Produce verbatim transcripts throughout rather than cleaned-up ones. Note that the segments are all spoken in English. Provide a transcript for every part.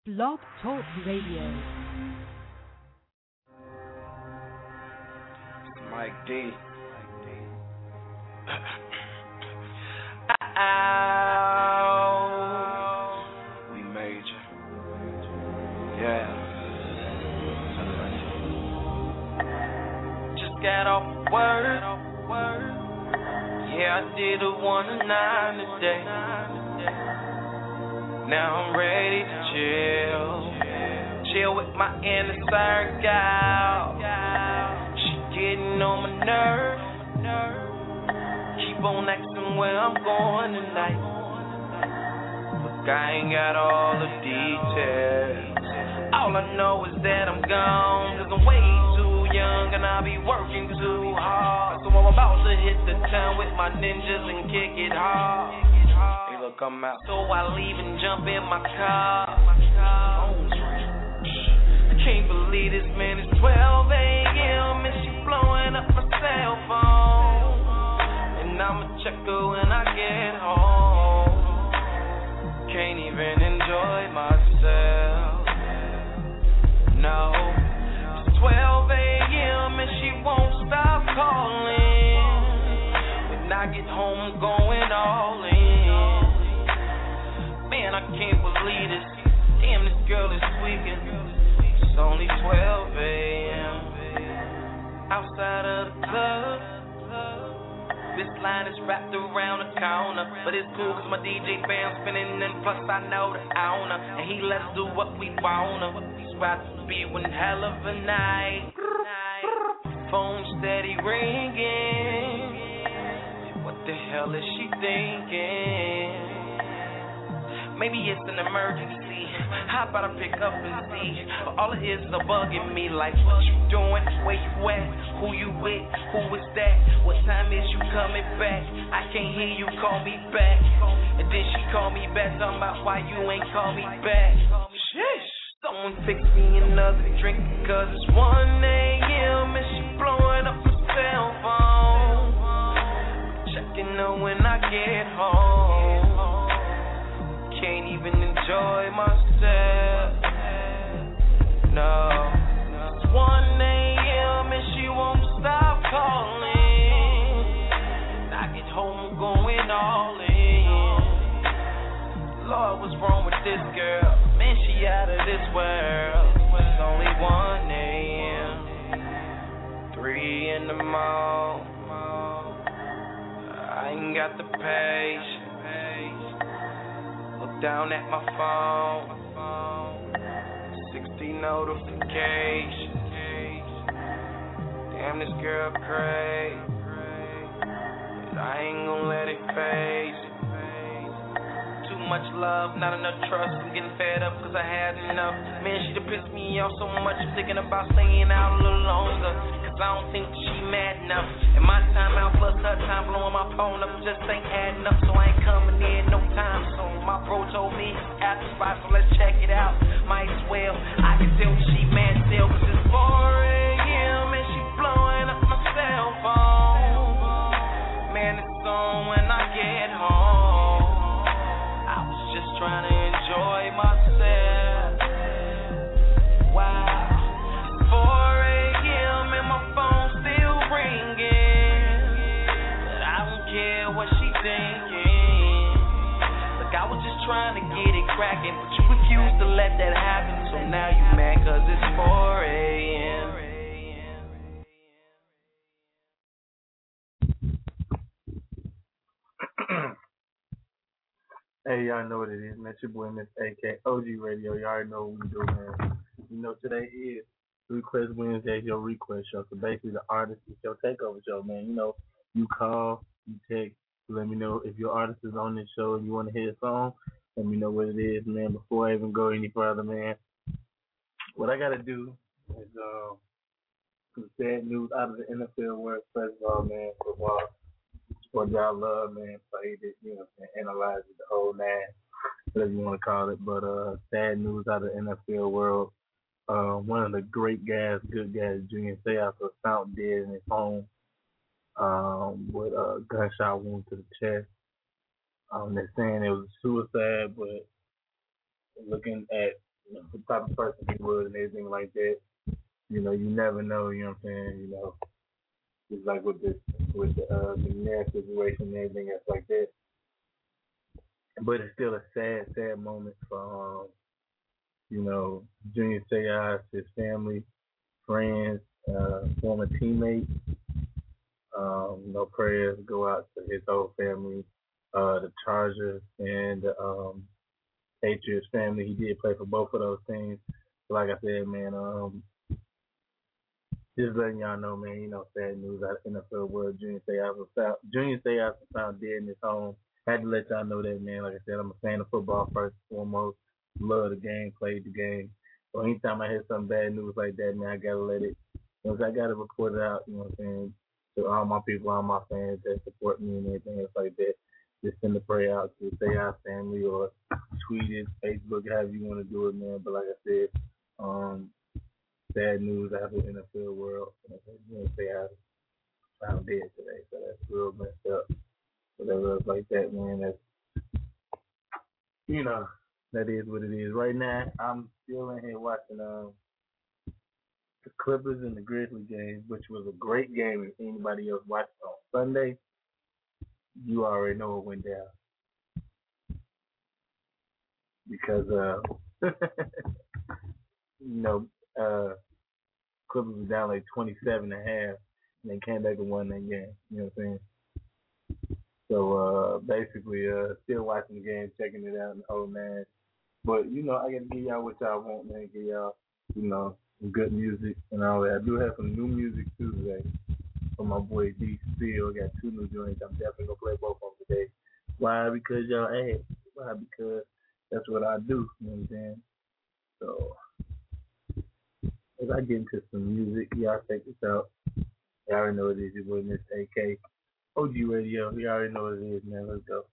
Blog Talk Radio. Mike D. Ow. We major. Yeah. Just got off work. Yeah, I did a one to nine today. Now I'm ready to chill. Chill with my inner circle. She getting on my nerves. Keep on asking where I'm going tonight. Look, I ain't got all the details. All I know is that I'm gone, cause I'm way too young and I'll be working too hard. So I'm about to hit the town with my ninjas and kick it hard. Hey, look, I'm out. So I leave and jump in my car. I can't believe this, man. It's twelve a.m. and she blowing up my cell phone. And I'ma check her when I get home. Can't even enjoy myself. No. It's twelve a.m. and she won't stop calling. When I get home, I'm going all in. Man, I can't believe this. Damn, this girl is tweaking. It's only twelve a.m. outside of the club. This line is wrapped around the corner, but it's cool cause my D J band's spinning and plus I know the owner. And he lets do what we wanna. It's about to be one hell of a night. Phone steady ringing. What the hell is she thinking? Maybe it's an emergency. How about I pick up and see? But all it is is a bug in me. Like, what you doing? Where you at? Who you with? Who is that? What time is you coming back? I can't hear you call me back. And then she call me back, talking about why you ain't call me back. Sheesh. Someone fix me another drink, cause it's one a.m. and she blowing up her cell phone. Checking her when I get home. Can't even enjoy myself. No. It's one a.m. and she won't stop calling. When I get home, I'm going all in. Lord, what's wrong with this girl? Man, she out of this world. It's only one a.m. three in the morning. I ain't got the patience. Look down at my phone. sixty notifications. Damn, this girl crazy. I ain't gonna let it phase. Too much love, not enough trust. I'm getting fed up cause I had enough. Man, she done pissed me off so much. I'm thinking about staying out a little longer. Cause I don't think she mad enough. And my time out plus her time blowing my phone up just ain't adding up. So I ain't coming in no time soon. My bro told me at the spot, so let's check it out. Might as well. I can tell she mad still cause it's four a.m. and she blowing up my cell phone. Man, it's on when I get home. I was just trying to enjoy myself. Wow. four a.m. and my phone still ringing. But I don't care what she thinking. Look, I was just trying to get it cracking, but you refused to let that happen. So now you mad cause it's four a.m. Hey, y'all know what it is, man. It's your boy, Miss A K, O G Radio. Y'all already know what we do, man. You know, today is Request Wednesday, your request show. So basically, the artist is your takeover show, man. You know, you call, you text, let me know if your artist is on this show and you want to hear a song. Let me know what it is, man. Before I even go any further, man, what I got to do is um, some sad news out of the N F L world. First of all, man, football. What y'all love, man, played it, you know, and analyzed it, the whole nine, whatever you want to call it. But uh, sad news out of the N F L world. Uh, one of the great guys, good guys, Junior Seau, found dead in his home um, with a gunshot wound to the chest. Um, they're saying it was a suicide, but looking at you know, type of person he was and everything like that. You know, you never know, you know what I'm saying? You know, just like with this, with the uh, McNair situation and everything else like that. But it's still a sad, sad moment for, um, you know, Junior Seau, his family, friends, uh, former teammates. Um, you know, prayers go out to his whole family, uh, the Chargers and the um, Patriots family. He did play for both of those teams. So like I said, man, um, just letting y'all know, man, you know, sad news out of the N F L world. Junior Seau was found, Junior Seau was found dead in his home. Had to let y'all know that, man. Like I said, I'm a fan of football first and foremost. Love the game, played the game. So anytime I hear some bad news like that, man, I gotta let it, you know, I gotta report it out, you know what I'm saying, to all my people, all my fans that support me and everything else like that. Just send a prayer out to the Seau family or tweet it, Facebook, however you want to do it, man. But like I said, um, bad news out of the N F L world. You know, Seau found dead today, so that's real messed up. Whatever else like that, man, that's, you know, that is what it is. Right now, I'm still in here watching um, the Clippers and the Grizzlies game, which was a great game. If anybody else watched on Sunday, you already know what went down. Because, uh, you know, uh, Clippers was down like twenty-seven and a half, and they came back and won that game. You know what I'm saying? So, uh, basically, uh, still watching the game, checking it out, and the whole man. But, you know, I got to give y'all what y'all want, man. Give y'all, you know, some good music and all that. I do have some new music, too, today. From my boy D Spill. I got two new joints. I'm definitely going to play both of them today. Why? Because y'all asked. Why? Because that's what I do. You know what I'm saying? So, as I get into some music, y'all check this out. Y'all already know what it is. Your boy, Mister A K. O G Radio. You already know what it is, man. Let's go.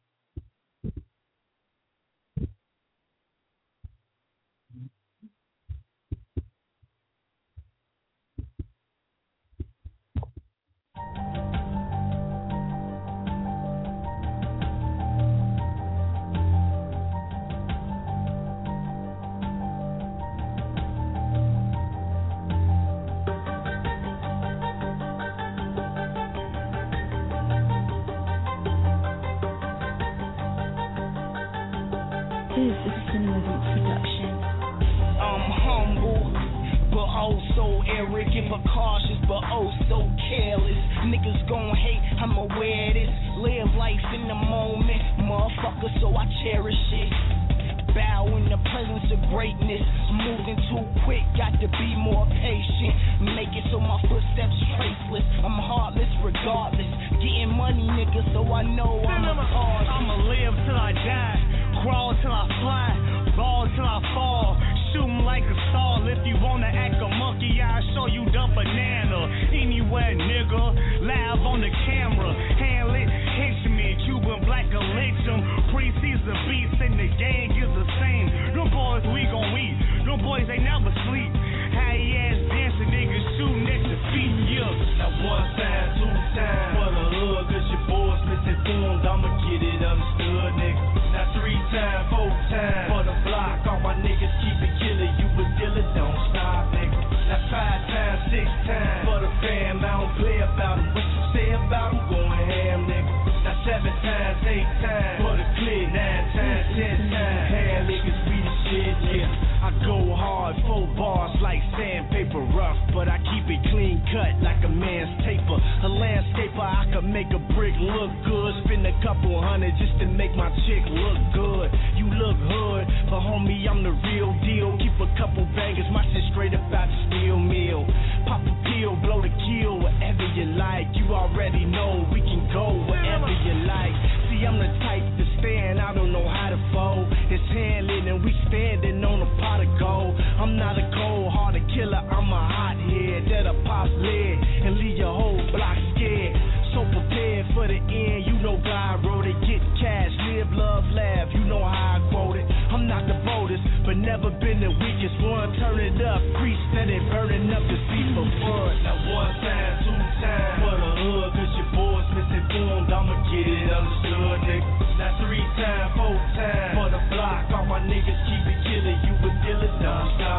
Now three time, four time for the block. All my niggas keep it killing. You a dealer, don't stop.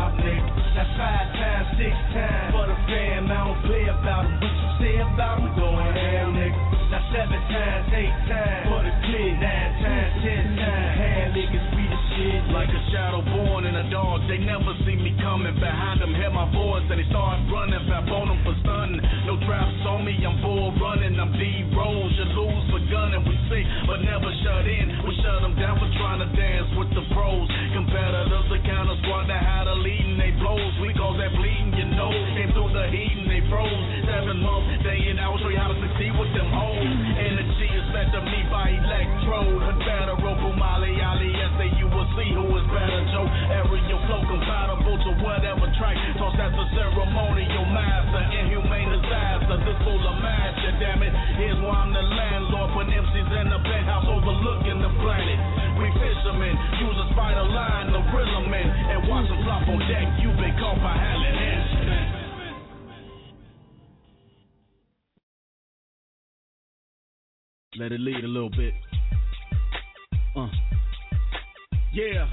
they never see me coming. Behind them, hear my voice, and they start running. Fap on them for stunning. No traps on me, I'm bull running. I'm D-Rose, you lose for gunning. We see, but never shut in. We shut them down for trying to dance with the pros. Competitors, the counter squad that had a lead and they blows. We call that bleeding, you know. Came through the heat and they froze. Seven months, day and hour, show you how to succeed with them hoes. Energy is fed to me by electrode. And better rope, Molly, Ali, S A, you will see who is better, Joe. Aerial flow compatible to whatever track. Toss that the ceremonial master. Inhumane disaster, this full of master, damn it. Here's why I'm the landlord. Put M Cs in the penthouse overlooking the planet. We fishermen, use a spider line, the rhythm men, and watch them flop on deck. You've been caught by handling instruments. Let it lead a little bit. Uh. Yeah.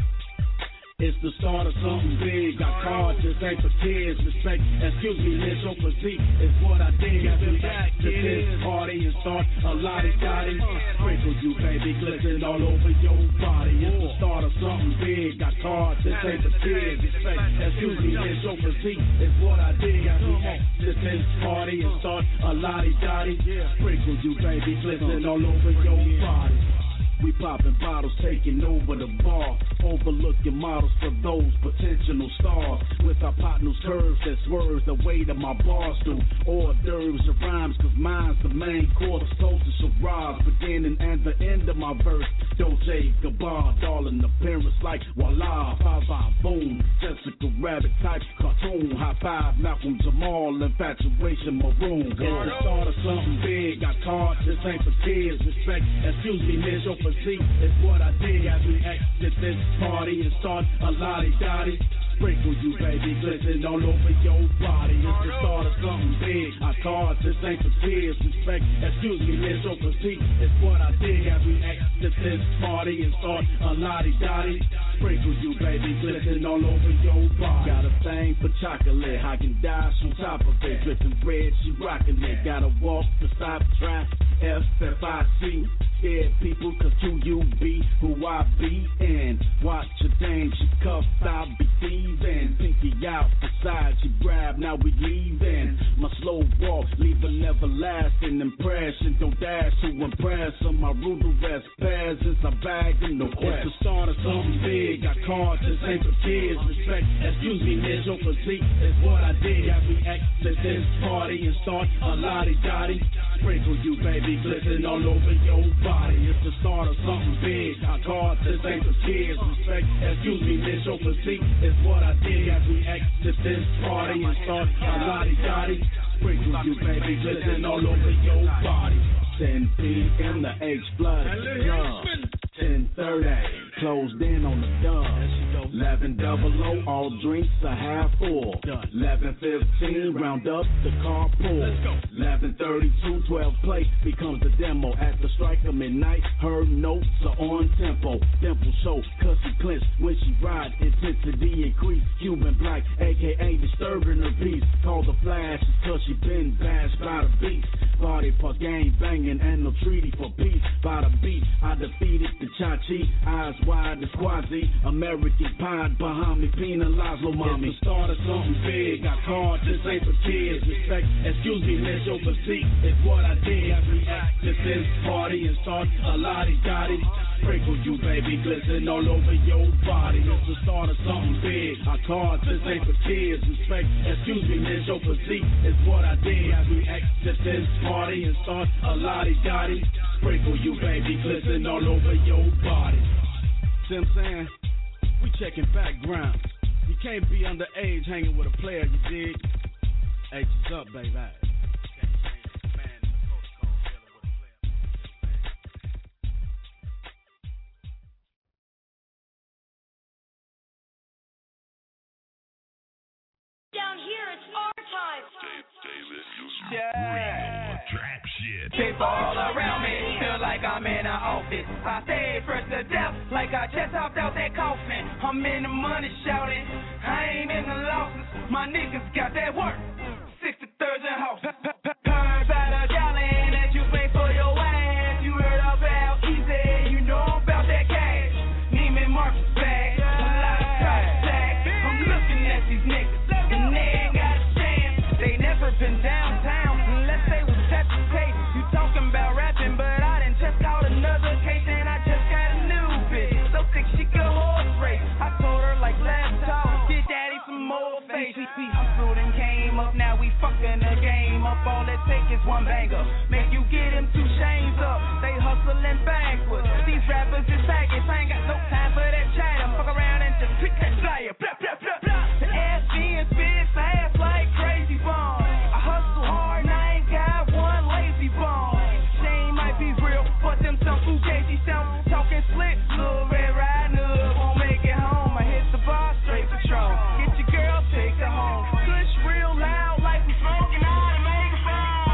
It's the start of something big. Got cards, this ain't for kids. Respect, excuse me, this your physique is what I did. Got me back to this party and start a lottie dottie. Sprinkle you, baby, glisten all over your body. It's the start of something big. Got cards, this ain't for kids. Respect, excuse me, this your physique is what I did. Got me back to this party and start a lottie dottie. Sprinkle you, baby, glisten all over your body. We popping bottles, taking over the bar, overlooking models for those potential stars. With our partners curves that swerves the way that my bars do. Hors d'oeuvres of rhymes, cause mine's the main course. Soldiers of Rob, beginning and the end of my verse. Dolce Gabbana, darling appearance like voila, five five boom. Jessica Rabbit type cartoon, high five, Malcolm Jamal, infatuation maroon. It's the start of something big. Got cards, this ain't for kids. Respect, excuse me, miss your physique is what I did as we exit this party and start a lottie dottie. Sprinkle you, baby, glisten all over your body. It's the start of something big. I cards, this ain't for kids. Respect, excuse me, miss your physique is what I did as we exit this party and start a lottie dottie. Sprinkle you, baby, glisten all over your body. Got a thing for chocolate, Haagen Dazs on top of it. Dripping red, she rockin' it. Gotta walk to stop traffic. F F I C. Scared people, cause Q U B who I be in. Watch your dame, she cuffed, I be thieving. Pinky out the side, she grab, now we leaving. My slow walk, leave an everlasting impression. Don't dash to impress on my rude arrest. Peasants, I bag in the west. It's the start of something big. Got cards, this ain't for kids. Respect, excuse me, miss your physique is what I did. As we exit this party and start a lottie dottie. Sprinkle you, baby, glisten all over your body. It's the start of something big. Got cards, this ain't for kids. Respect, excuse me, miss your physique is what I did. As we exit this party and start a lottie dottie. Sprinkle you, baby, glisten all over your body. ten p.m. the H blood drum. ten thirty, closed in on the dub. eleven double O, all drinks are half full. eleven fifteen, round up the carpool. eleven thirty-two, twelve play becomes the demo. At the strike of midnight, her notes are on tempo. Dimple show, cussy clinch when she ride. Intensity increase, Cuban black, a k a disturbing her peace. Call the flash, cause she been bashed by the beats. Body for gang banging and no treaty for peace. By the beat, I defeated the Chachi, eyes wide as Quasi. American pie behind me, penalized little mommy. It's the start of something big. Got cards, this ain't for kids. Respect, excuse me, miss your physique is what I did. As we exit this party and start a lottie dottie. Sprinkle you, baby, glisten all over your body. It's the start of something big. Our cards, this ain't for kids. Respect, excuse me, miss your physique is what I did. As we exit this party and start a lottie dottie. Sprinkle you, baby, glisten all over your body. See what I'm saying? We checking background. You can't be underage hanging with a player, you dig? H is up, baby. Down here, it's our time. David, you Yeah. trap shit. People all around me feel like I'm in an office. I stay fresh to death like I just hopped out that coffin. I'm in the money shouting, I ain't in the losses. My niggas got that work. sixty-thirds and house. Turns out a gallon that you pay for your ass. You heard about Easy, you know about that cash. Neiman Marcus bag, a lot of trash tags. these niggas, and they ain't got a chance. They never been downtown unless they was set to tape. You talking about rapping, but I done just caught another case, and I just got a new bitch. So thick she could horse race. I told her like last talk, get daddy some more face. I'm through and came up, now we fucking the game up. All it take is one banger, make you get him two chains up. They hustling backwards. These rappers is faggots. I ain't got no time for that chatter. Fuck around and just pick that flyer. Blah, blah, blah, blah. The ass being spit fast like crazy bomb. I hustle hard and I ain't got one lazy bomb. Shame might be real, but them some fugazi sound talking slick. Little red riding hood won't make it home. I hit the bar straight patrol. Get your girl, take her home. Push real loud like we smoking out and make a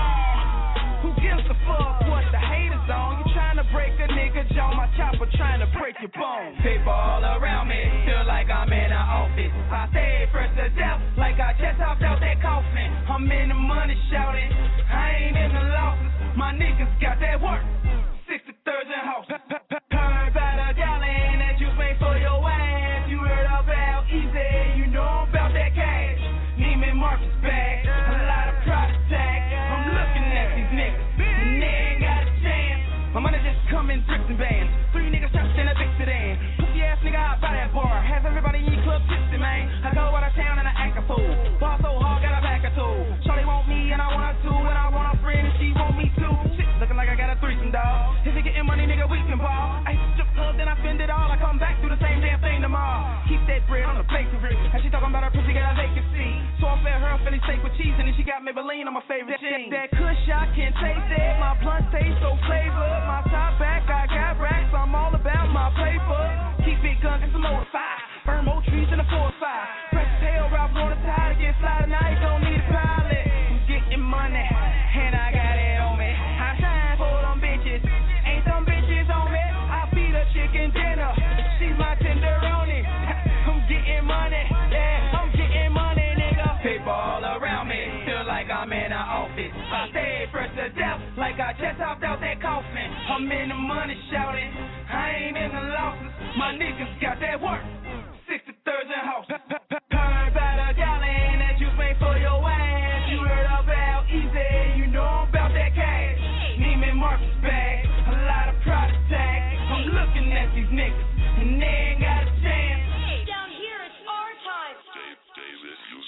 sound. Who gives a fuck what the haters on? You trying to break a nigga jaw, my chopper trying to break your bones. People all around me feel like I'm in an office. I stay fresh to death like I just hopped out that coffin. I'm in the money shouting, I ain't in the losses. My niggas got that work. sixty-third and house. Heard about a gallon that you pay for your ass. You heard about Easy, you know about that cash. Neiman Marcus bag, a lot of product tag. I'm looking at these niggas, and they ain't got a chance. My money just come in bricks and bands. Three niggas trapped in a big sedan. Pussy ass nigga out by that bar. Has everybody in your club tipsy, man. I go out of town and I act a fool. Ball so hard, got a back or two. Shorty want me and I want her too. And I want a friend and she want me too. Shit, looking like I got a threesome, dog. If you getting money, nigga, we can ball. I strip club, then I spend it all. I come back, do the same damn thing tomorrow. Keep that bread on the plate to rich. And she talking about her pussy got a vacancy. So I fed her a Philly steak with cheese and then she got Maybelline on my favorite jeans. That, that kush, I can taste it. My blunt taste so flavor. My top back, I got racks. I'm all about my paper. Keep big guns and some more fire. Burn more trees than a four five. Press tail, Ralph on the tide to get fly tonight. Don't need a pilot. I'm getting money, and I got it on me. I shine for them bitches. Ain't them bitches on me. I feed her chicken dinner. She's my tenderoni. I'm getting money. Yeah, I'm getting money, nigga. People all around me feel like I'm in an office. I stay fresh to death like I just hopped out that coffin. I'm in the money shouting. I ain't in the losses. My niggas got that work. sixty-third and house. Heard about a gallon that you pay for your ass. You heard about Easy, you know about that cash. Neiman Marcus bag, a lot of product tag. I'm looking at these niggas, and they ain't got a chance. Down here, it's our time. Dave, David, you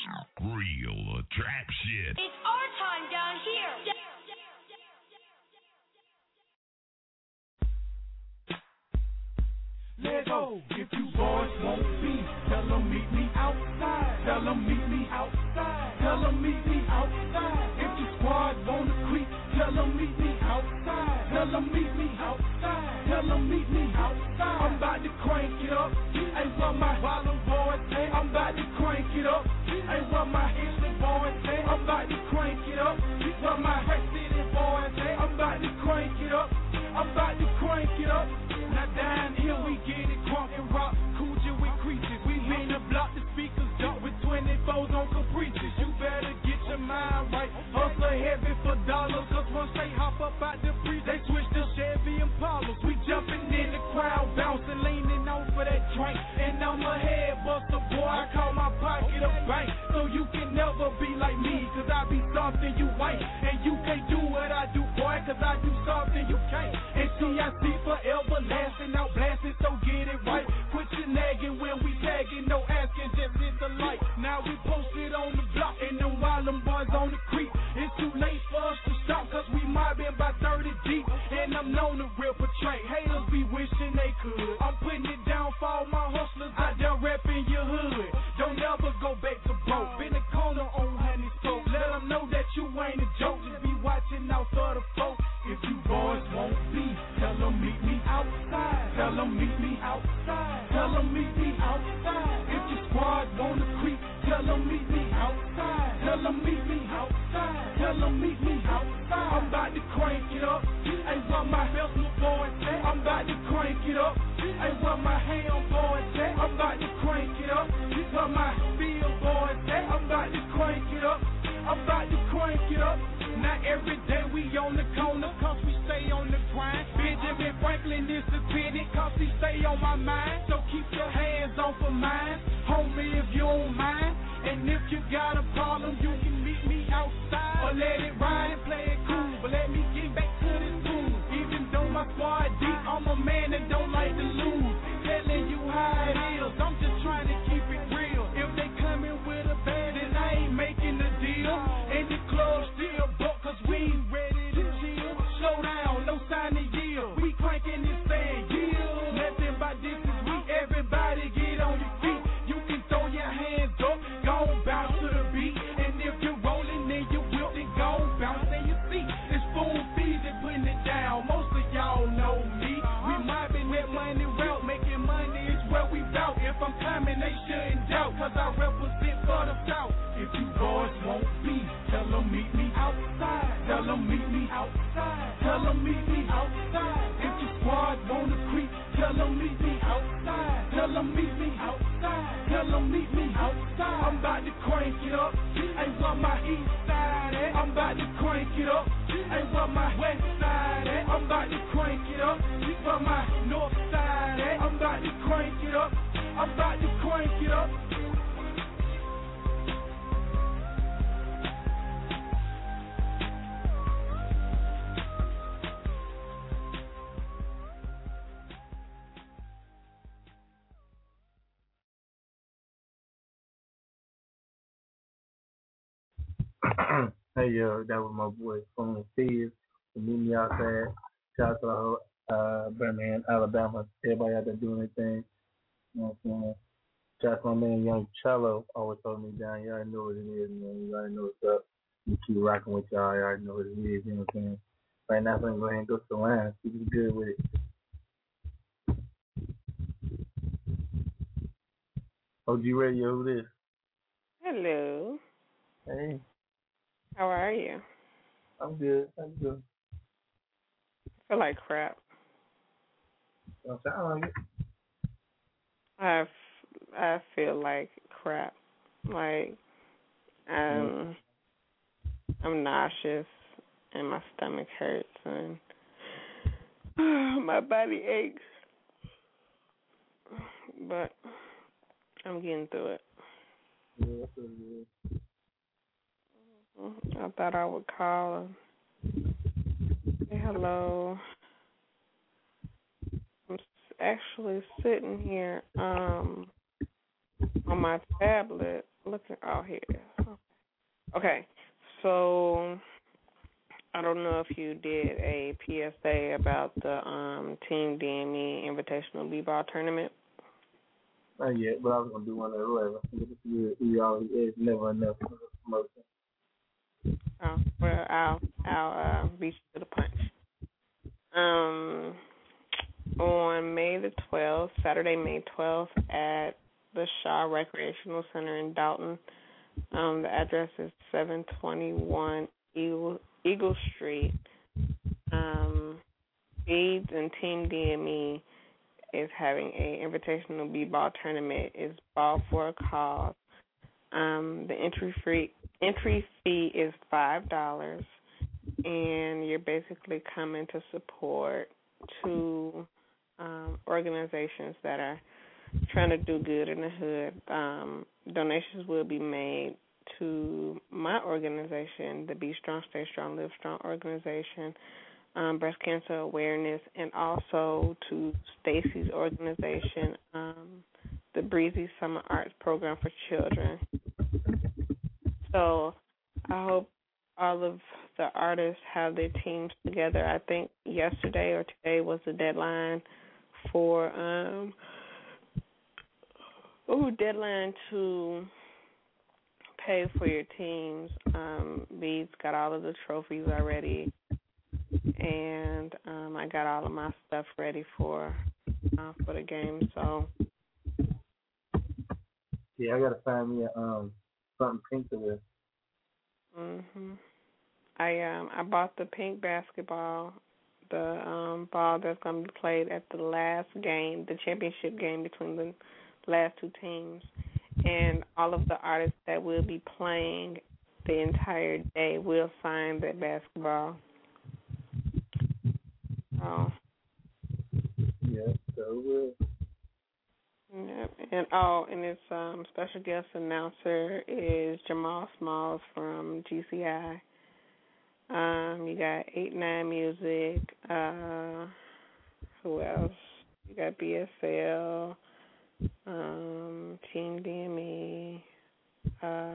real trap shit. It's our time down here. Let's go. If you boys won't be, tell them meet me outside. Tell them meet me outside. Tell them meet me outside. If your squad wanna creep, tell them meet me outside. Tell them meet me outside. Tell them meet me outside. I'm about to crank it up. Ain't what my Harlem boys say. I'm about to crank it up. Ain't what my Houston boys say. I'm about to crank it up. What my Red City boys say. I'm about to crank it up. I'm about to crank it up. Now down here we get it crunk and rock, Coochie with creatures. We mean to block the speakers, jump with twenty-fours on caprices. You better get your mind right, hustle heavy for dollars. Cause once they hop up out the breeze, they switch to Chevy Impalas. We jumping in the crowd, bouncing, leaning over that drink. And I'm a head buster, boy, I call my pocket a bank. So you can never be like me, cause I be something you ain't. And you can't do what I do, boy, cause I do something you can't. And C I C forever lasting, out blasting, so get it right. Quit your nagging when we tagging, no asking, just hit the light. Now we posted on the block, and them wild them boys on the creek. It's too late for us to stop, cause we mobbing by thirty deep. And I'm known to rip a train, haters be wishing they could. I'm putting it down for all my hustlers out there repping your hood. Don't ever go back to broke, been a corner on honey soap. Let them know that you ain't a joke, just be watching out for the folks. If you boys won't be, tell them meet me outside. Tell them meet me outside. Tell them meet me outside. If your squad wanna creep, tell them meet me outside. Tell them meet me outside. Tell them meet me outside. I'm about to crank it up. Ain't what my Hustler boys say. I'm about to crank it up. Ain't what my Ham boys say. I'm about to crank it up. What my Field boys say. I'm about to crank it up. I'm about to crank it up. Not every day we on the corner, cause we stay on the grind. Benjamin Franklin is the tenant, cause he stay on my mind. So keep your hands off of mine, homie, if you don't mind. And if you got a problem, you can meet me outside. Or let it ride and play it cool. But let me get back to this tune. Even though my squad deep, I'm a man that don't like to lose. Telling you how it is, I'm just trying to keep it real. If they coming with a band, then I ain't making a deal. And the club still booked, cause we ain't ready to chill. Slow down, no sign of yield. We cranking this thing, yield. Nothing but this is we, everybody get on your feet. You can throw your hands up, gon' bounce to the beat. And if you're rolling, then you will, then gon' bounce in your seat. It's spoon feeds and putting it down. Most of y'all know me. We mobbing that money route, making money is where we bout. If I'm coming, they shouldn't doubt, cause I represent for the South. If you boys won't be, tell them meet me outside. Tell them meet me outside. Tell them meet me outside. If your squad wanna creep, tell them meet me outside. Tell them meet me outside. Tell them meet me outside. I'm about to crank it up. Ain't where my east side at. I'm about to crank it up. Ain't where my west side at. I'm about to crank it up. Where my north side at. I'm about to crank it up. I'm about to crank it up. Hey yo, that was my boy Phone Steve. Meet me outside. Shout out to the whole uh, Birmingham, Alabama. Everybody out there doing their thing. You know what I'm saying? Shout out to my man Young Cello. Always holding me down. You already know what it is, man. You already know what's up. You keep rocking with y'all. You already know what it is. You know what I'm saying? Right now, I'm going to go ahead and go to the line. See if you good with it. O G Radio, who this? Hello. Hey. How are you? I'm good. I'm good. I feel like crap. Don't sound like it. I, f- I feel like crap. Like, um, I'm nauseous and my stomach hurts and my body aches. But I'm getting through it. Yeah, that's what it is. I thought I would call and say hello. I'm actually sitting here um, on my tablet looking out here. Okay, so I don't know if you did a P S A about the um, Team D M E Invitational B-Ball Tournament. Not yet, but I was going to do one of whatever. We always is never enough for the promotion. Oh, well, I'll I'll uh, reach to the punch. Um, on May the twelfth, Saturday, May twelfth, at the Shaw Recreational Center in Dalton. Um, the address is seven twenty-one Eagle, Eagle Street. Um, Beads and Team D M E is having a invitational b-ball tournament. It's ball for a cause. Um, the entry free entry fee is five dollars, and you're basically coming to support two um, organizations that are trying to do good in the hood. Um, donations will be made to my organization, the Be Strong, Stay Strong, Live Strong organization, um, breast cancer awareness, and also to Stacy's organization, um, the Breezy Summer Arts Program for Children. So I hope all of the artists have their teams together. I think yesterday or today was the deadline for um ooh, deadline to pay for your teams. Um, Beads got all of the trophies already, and um, I got all of my stuff ready for uh, for the game. So yeah, I gotta find me a, um something pink to wear. Mhm. I um I bought the pink basketball, the um ball that's gonna be played at the last game, the championship game between the last two teams, and all of the artists that will be playing the entire day will sign that basketball. Oh. Yeah, so will. Yep. And oh, and its um special guest announcer is Jamal Smalls from G C I. Um, you got Eight Nine Music. Uh, who else? You got B S L. Um, Team D M E. Uh,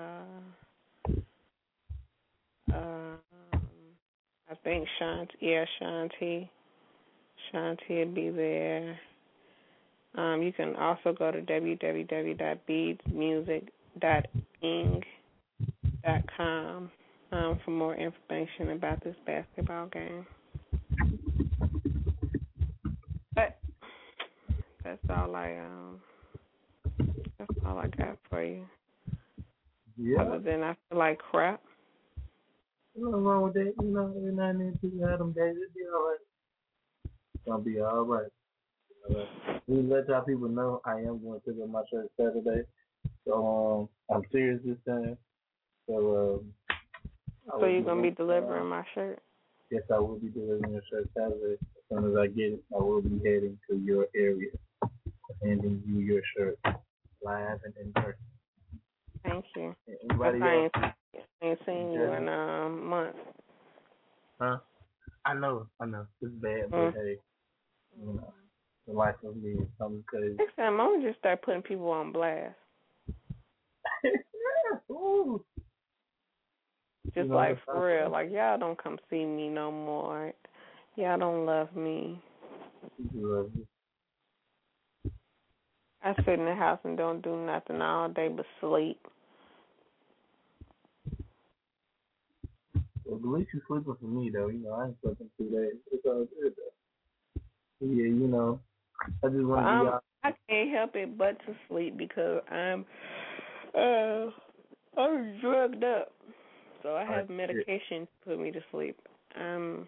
um, I think Shanti. Yeah, Shanti. Shanti will be there. Um, you can also go to w w w dot beads music dot ing dot com um, for more information about this basketball game. But that's all I um that's all I got for you. Yeah. Other than I feel like crap. Nothing wrong with that. You know, every now and then people have them days. It'll be all right. It's gonna be all right. All right. We let y'all people know I am going to pick up my shirt Saturday. So um, I'm serious this time. So um, So you're gonna be delivering my shirt? Yes, I will be delivering your shirt Saturday. As soon as I get it, I will be heading to your area, handing you your shirt live and in person. Thank you. Anybody I else? ain't, I ain't seen you in um months. Huh? I know, I know. It's bad, but Mm. hey, you know, the life of me is something crazy. Next time, I'm gonna just start putting people on blast. Ooh. Just You know, like that's for real, like y'all don't come see me no more. Y'all don't love me. Love you. I sit in the house and don't do nothing all day but sleep. Well, at least you sleeping for me though. You know, I ain't sleeping two days. It's all good though. Yeah, you know, I just want to Um, be out. I can't help it but to sleep because I'm uh I'm drugged up, so I have medication to put me to sleep. Um,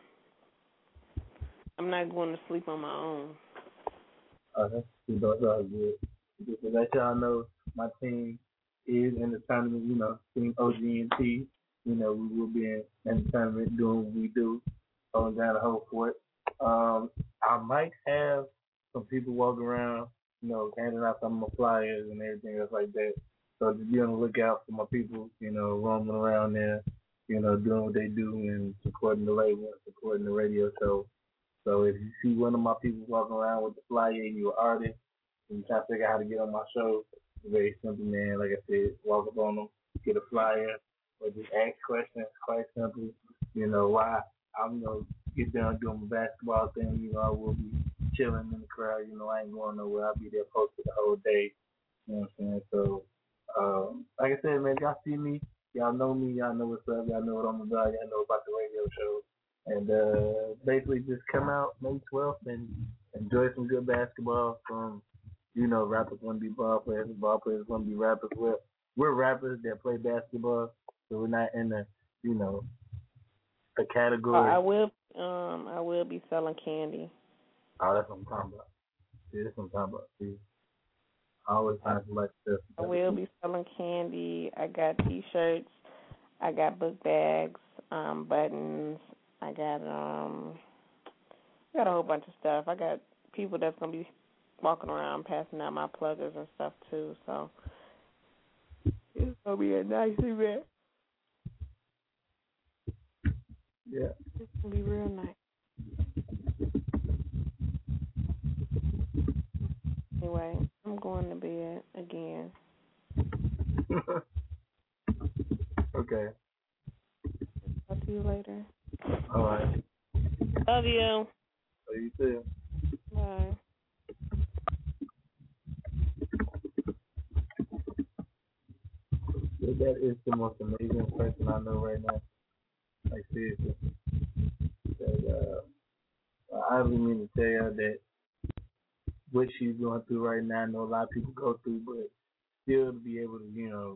I'm not going to sleep on my own. Uh, that's, that's all good. Just to let y'all know, my team is in the tournament. You know, Team O G N T. You know, we will be in, in the tournament doing what we do, holding down the whole fort. Um, I might have some people walking around, you know, handing out some of my flyers and everything else like that. So just be on the lookout for my people, you know, roaming around there, you know, doing what they do and supporting the label and supporting the radio show. So if you see one of my people walking around with the flyer and you're an artist and you try to figure out how to get on my show, it's very simple, man. Like I said, walk up on them, get a flyer, or just ask questions, quite simple. You know, why I'm, you know, get down doing my basketball thing, you know, I will be chilling in the crowd, you know, I ain't going nowhere. I'll be there posted the whole day. You know what I'm saying? So, um, like I said, man, y'all see me, y'all know me, y'all know what's up, y'all know what I'm about, y'all know about the radio show. And uh, basically just come out May twelfth and enjoy some good basketball from, you know, rappers want to be ball players, ball players want to be rappers. We're, we're rappers that play basketball, so we're not in the, you know, the category. I will, um, I will be selling candy. Oh, that's what I'm talking about. See, that's what I'm talking about. See, I always find some like stuff. I will be selling candy. I got T-shirts. I got book bags, um, buttons. I got um, I got a whole bunch of stuff. I got people that's gonna be walking around passing out my pluggers and stuff too. So it's gonna be a nice event. Yeah, it's gonna be real nice. Anyway, I'm going to bed again. Okay. Talk to you later. All right. Love you. Love you too. Bye. That is the most amazing person I know right now. Like seriously. That, uh, I really mean to tell you that what she's going through right now, I know a lot of people go through, but still to be able to, you know,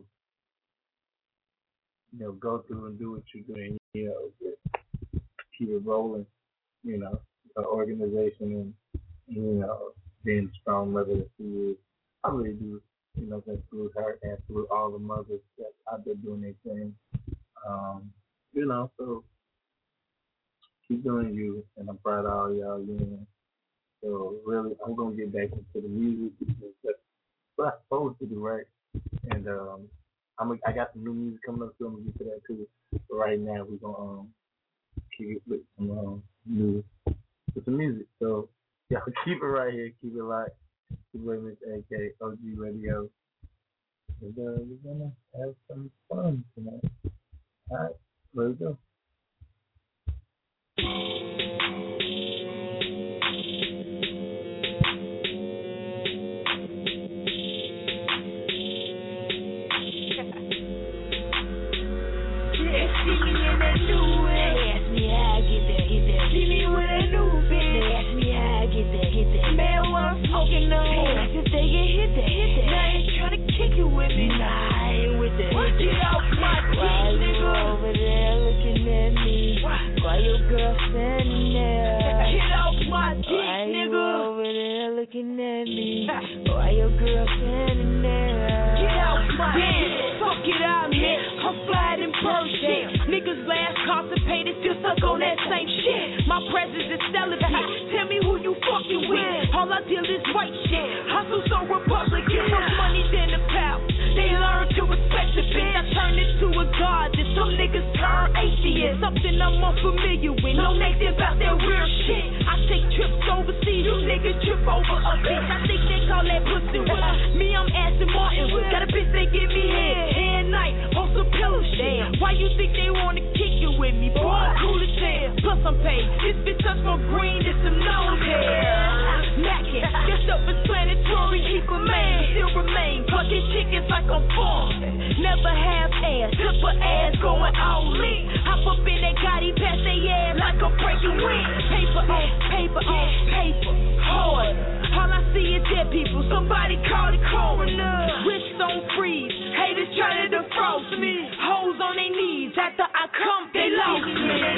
you know, go through and do what you're doing, you know, just keep it rolling, you know, the organization and, you know, being strong mother that she is. I really do, you know, that through her and through all the mothers that out there doing their thing. Um, you know, so keep doing you, and I'm proud of all y'all, you know. So really, I'm gonna get back into the music. That's what I'm supposed to do, right? And um, I'm I got some new music coming up, so I'm gonna get to that too. But right now, we're gonna um keep it with some um new with some music. So y'all keep it right here, keep it locked. Keep it with Miss A K O G Radio, and uh, we're gonna have some fun tonight. All right, let's go. See me in that new way. They ask me how I get that, get that. See me with that new bitch. They ask me how I get that, get that. Man, what I'm smoking on. They ask if they get hit that, hit that. Now I ain't tryna kick it with me. Nah, I ain't with that. Get off my dick, nigga. Why you over there looking at me? Why your girl standing there? Get off my dick, Why nigga. Why you over there looking at me? Why your girl standing there? Get off my dick. Fuck it out, man. I'm flying in bird shit. Niggas last constipated, still stuck on that same shit. My presence is celibate. Tell me who you fucking with. All I deal is white shit. Hustle so Republican, more money than the power. They learn to respect the bitch. I turn into a god. Then some niggas turn atheist. Something I'm unfamiliar with. No negative about that real shit. I take trips overseas. You niggas trip over a bitch. I think they call that pussy wood. Me, I'm Aston Martin. Got a bitch they give me head. Head night on some pillow shit. Why you think they wanna kick it with me? Boy, I'm cool as hell. Plus I'm paid. This bitch touch from green. This some nose hair. Mackin'. This stuff is planetary. Keep a man. Still remain. Fucking chickens like I'm born. Never have ass. Tip her ass going all in. Hop up in that Gotti, pass they ass like I'm breaking wind. Paper on paper on paper. Hard. All I see is dead people. Somebody call the coroner. Wrist don't freeze. Haters trying to defrost me. Hoes on their knees. After I come, they lost me. They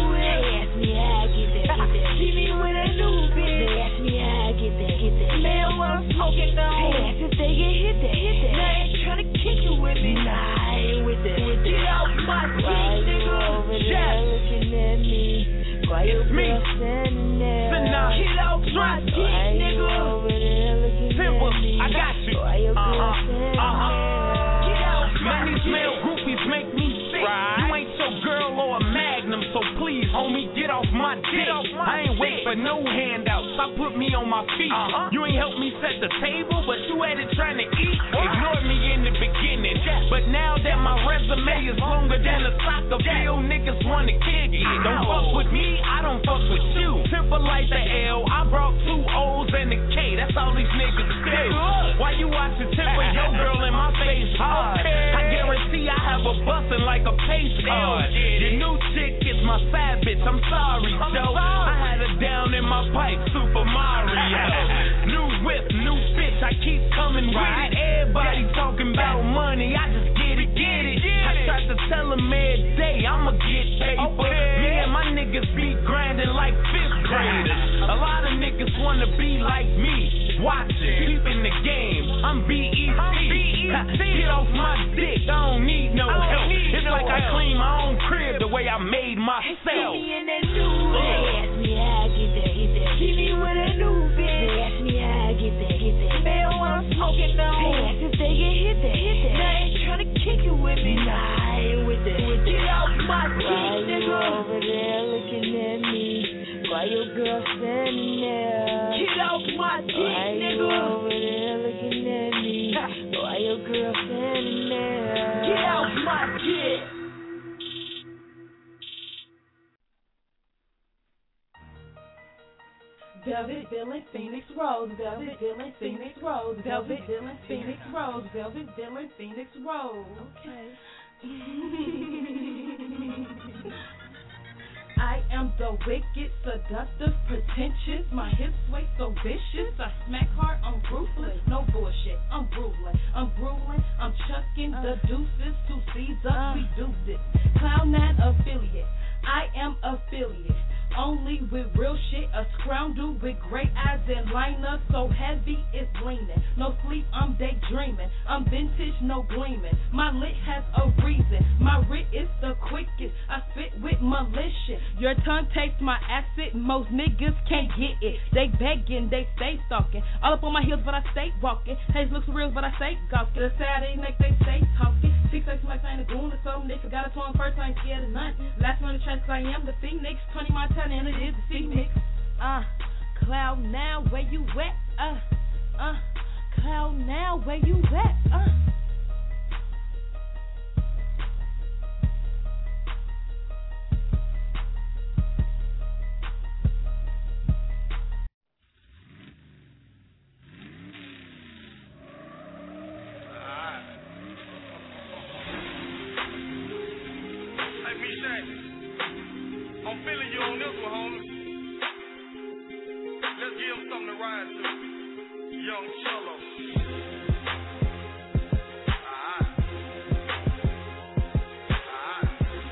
ask me how I get that, get that. See me with a new bitch. They ask me how I get that, get that. Man, what I'm smoking on. They ask if they get hit that, hit that. Now I ain't tryna kick it with me. Nah, I ain't with that. Get off my dick, nigga. Over there looking at me. Why your girl standing there? Get off my dick, nigga. Over there looking Simple. at me. I got you. Why your girl Uh-huh. standing Uh-huh. there? Get off my Man, these dick. male groupies make me sick. Right. You ain't your girl or a magnum, so please, homie, get off my dick. Off my I ain't wait for no handouts. Stop put me on my feet. Uh-huh. You ain't help me set the table, but you had it trying to eat. Ignored me in the beginning, but now that my resume is longer than a soccer field, niggas wanna kick it. Don't fuck with me, I don't fuck with you. Simple like the L, I brought two O's and a K. That's all these niggas do. Why you watching Timber, your girl in my face hard? I guarantee I have a bustin' like a pace card. Your new chick is my side bitch, I'm sorry, Joe. I had her down in my pipe, Super Mario. New whip, new bitch, I keep coming with it. Everybody talking about money, I just get it, get it. I tried to tell them every day, I'ma get paper. Me and my niggas be grinding like fifth graders. A lot of niggas wanna be like me. Watch it, peeping the game, I'm B E T. Get off my dick, I don't need no help. It's like I clean my own crib the way I made myself. See me in that new bitch. They ask me how I get that, get that. See me with a new bitch. They ask me how I get that, get that. Man, what I'm smoking on. They ask if they get hit that, hit that. Now I ain't tryna kick it with me. Nah, I ain't with that. Get off my dick, nigga. Over there looking at me. Why your girl standing there? Get off my dick, Why nigga. Why you over there looking at me? Why your girl standing there? Get off my dick. Velvet Villain, Phoenix Rose, Velvet Villain, Phoenix Rose, Velvet Villain, Phoenix Rose, Velvet Villain, Phoenix Rose. Okay. I am the wicked, seductive, pretentious. My hips sway so vicious. I smack hard, I'm ruthless. No bullshit, I'm ruling. I'm ruling, I'm chucking the deuces. Two C's up, we do this. Cloud nine affiliate. I am affiliate. Only with real shit, a scoundrel with great eyes and liner so heavy it's leaning. No sleep, I'm daydreaming. I'm vintage, no gleaming. My lit has a reason. My writ is the quickest. I spit with malicious. Your tongue tastes my acid, most niggas can't get it. They begging, they stay stalking. All up on my heels, but I stay walking. Haze looks real, but I stay gawking. The sad they neck, they stay talking. Six sex like I ain't a goon or something. They forgot a tongue first, I ain't scared of nothing. Last one in the trench, cause I am the Phoenix. twenty Montana, and it is the Phoenix. Uh, Cloud now, where you at? Uh, uh, Cloud now, where you at? Uh. I'm feeling you on this one, homie. Let's give him something to ride to. Young Cello. Alright. Alright.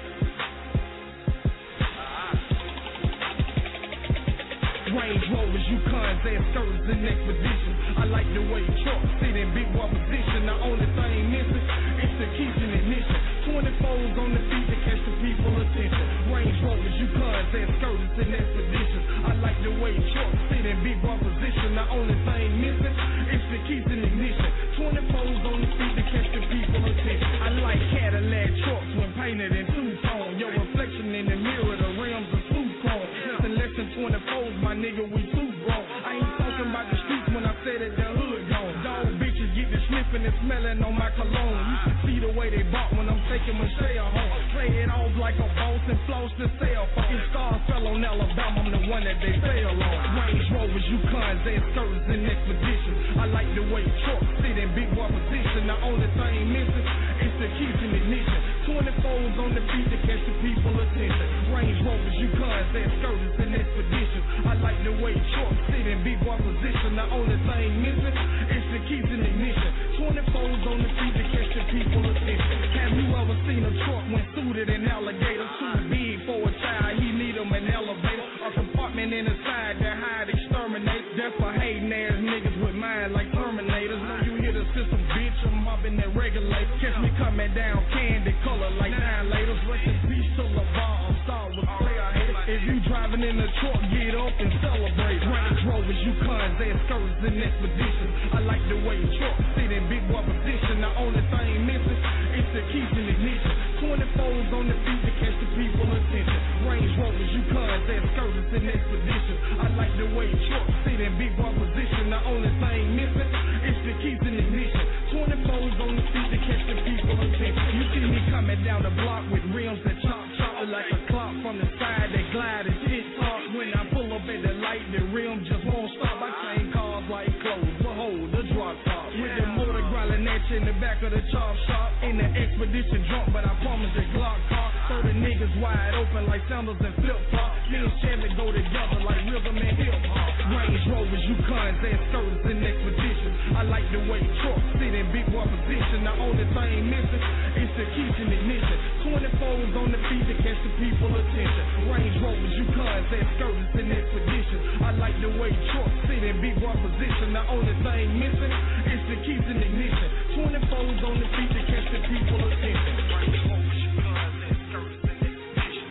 Alright. Range Rovers, Yukons, and skirts in expedition. I like the way trucks sit in big one position. The only thing missing is the keys in ignition. twenty-fours on the feet to catch the people attention. Range Rovers, Yukons, and skirts in expedition. I like the way trucks sit in big one position. The only thing missing is the keys in ignition. twenty-fours on the feet to catch the people attention. I like Cadillac trucks when painted in two-tone. Your reflection in the mirror, the rims are smooth chrome. Nothing less than twenty-fours, my nigga, we too grown. I ain't talking about the streets when I said it, the hood gone. Dog bitches get the sniffing and smelling on my cologne. You should see the way they bought when I'm taking Michelle home. Play it off like a boss and floss the cell phone. If stars fell on Alabama, I'm the one that they sail on. Range Rovers, Yukons, and skirts in expedition. I like the way trucks sit in big one position. The only thing missing is the keys in ignition. twenty-fours on the feet to catch the people attention. Range Rovers, Yukons, and skirts in expedition. I like the way trucks sit in big one position. The only thing missing is the keys in ignition. twenty-fours on the feet to catch the people attention. Have you ever seen a truck when suited in alligator? Too big for a child, he need him an elevator. A compartment in the side that hide exterminate. That's for hating ass niggas with mind like Terminators. Know you hear the system, bitch, I'm mobbing that regulate. Catch me coming down candy color like nine laters. Rest in peace to LeVar, I'm sorry with player haters. If you driving in the truck, get up and celebrate. Range Rovers, Yukons, and skirts in expedition. I like the way trucks sit in big one position. The only thing missing is the keys in ignition. twenty-fours on the feet to catch the people attention. Range Rovers, Yukons, and skirts in expedition. I like the way trucks sit in big one position. The only thing missing is the keys in ignition. twenty-fours on the feet to catch the people attention. You see me coming down the block with rims that chop chop like a clock from the side that glide and hit top. When I pull up at the light, the rim just won't stop. I change cars like clothes, behold the drop top. With the motor growling at you in the back of the chop shop. In the expedition drunk, but I promise the Glock car. So the niggas wide open like sandals and flip flop. Me and Chevy go together like rhythm and hip hop. Range Rovers, Yukons, and skirts in expedition. I like the way trucks sit in big one position. The only thing missing is the keys in ignition. twenty-fours on the feet to catch the people attention. Range Rovers, Yukons, and skirts in expedition. I like the way trucks sit in big one position. The only thing missing is the keys in ignition. twenty-fours on the feet to catch the people attention. Range Rovers, Yukons, and skirts in expedition.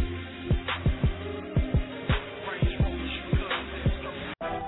Range Rovers, Yukons, and skirts.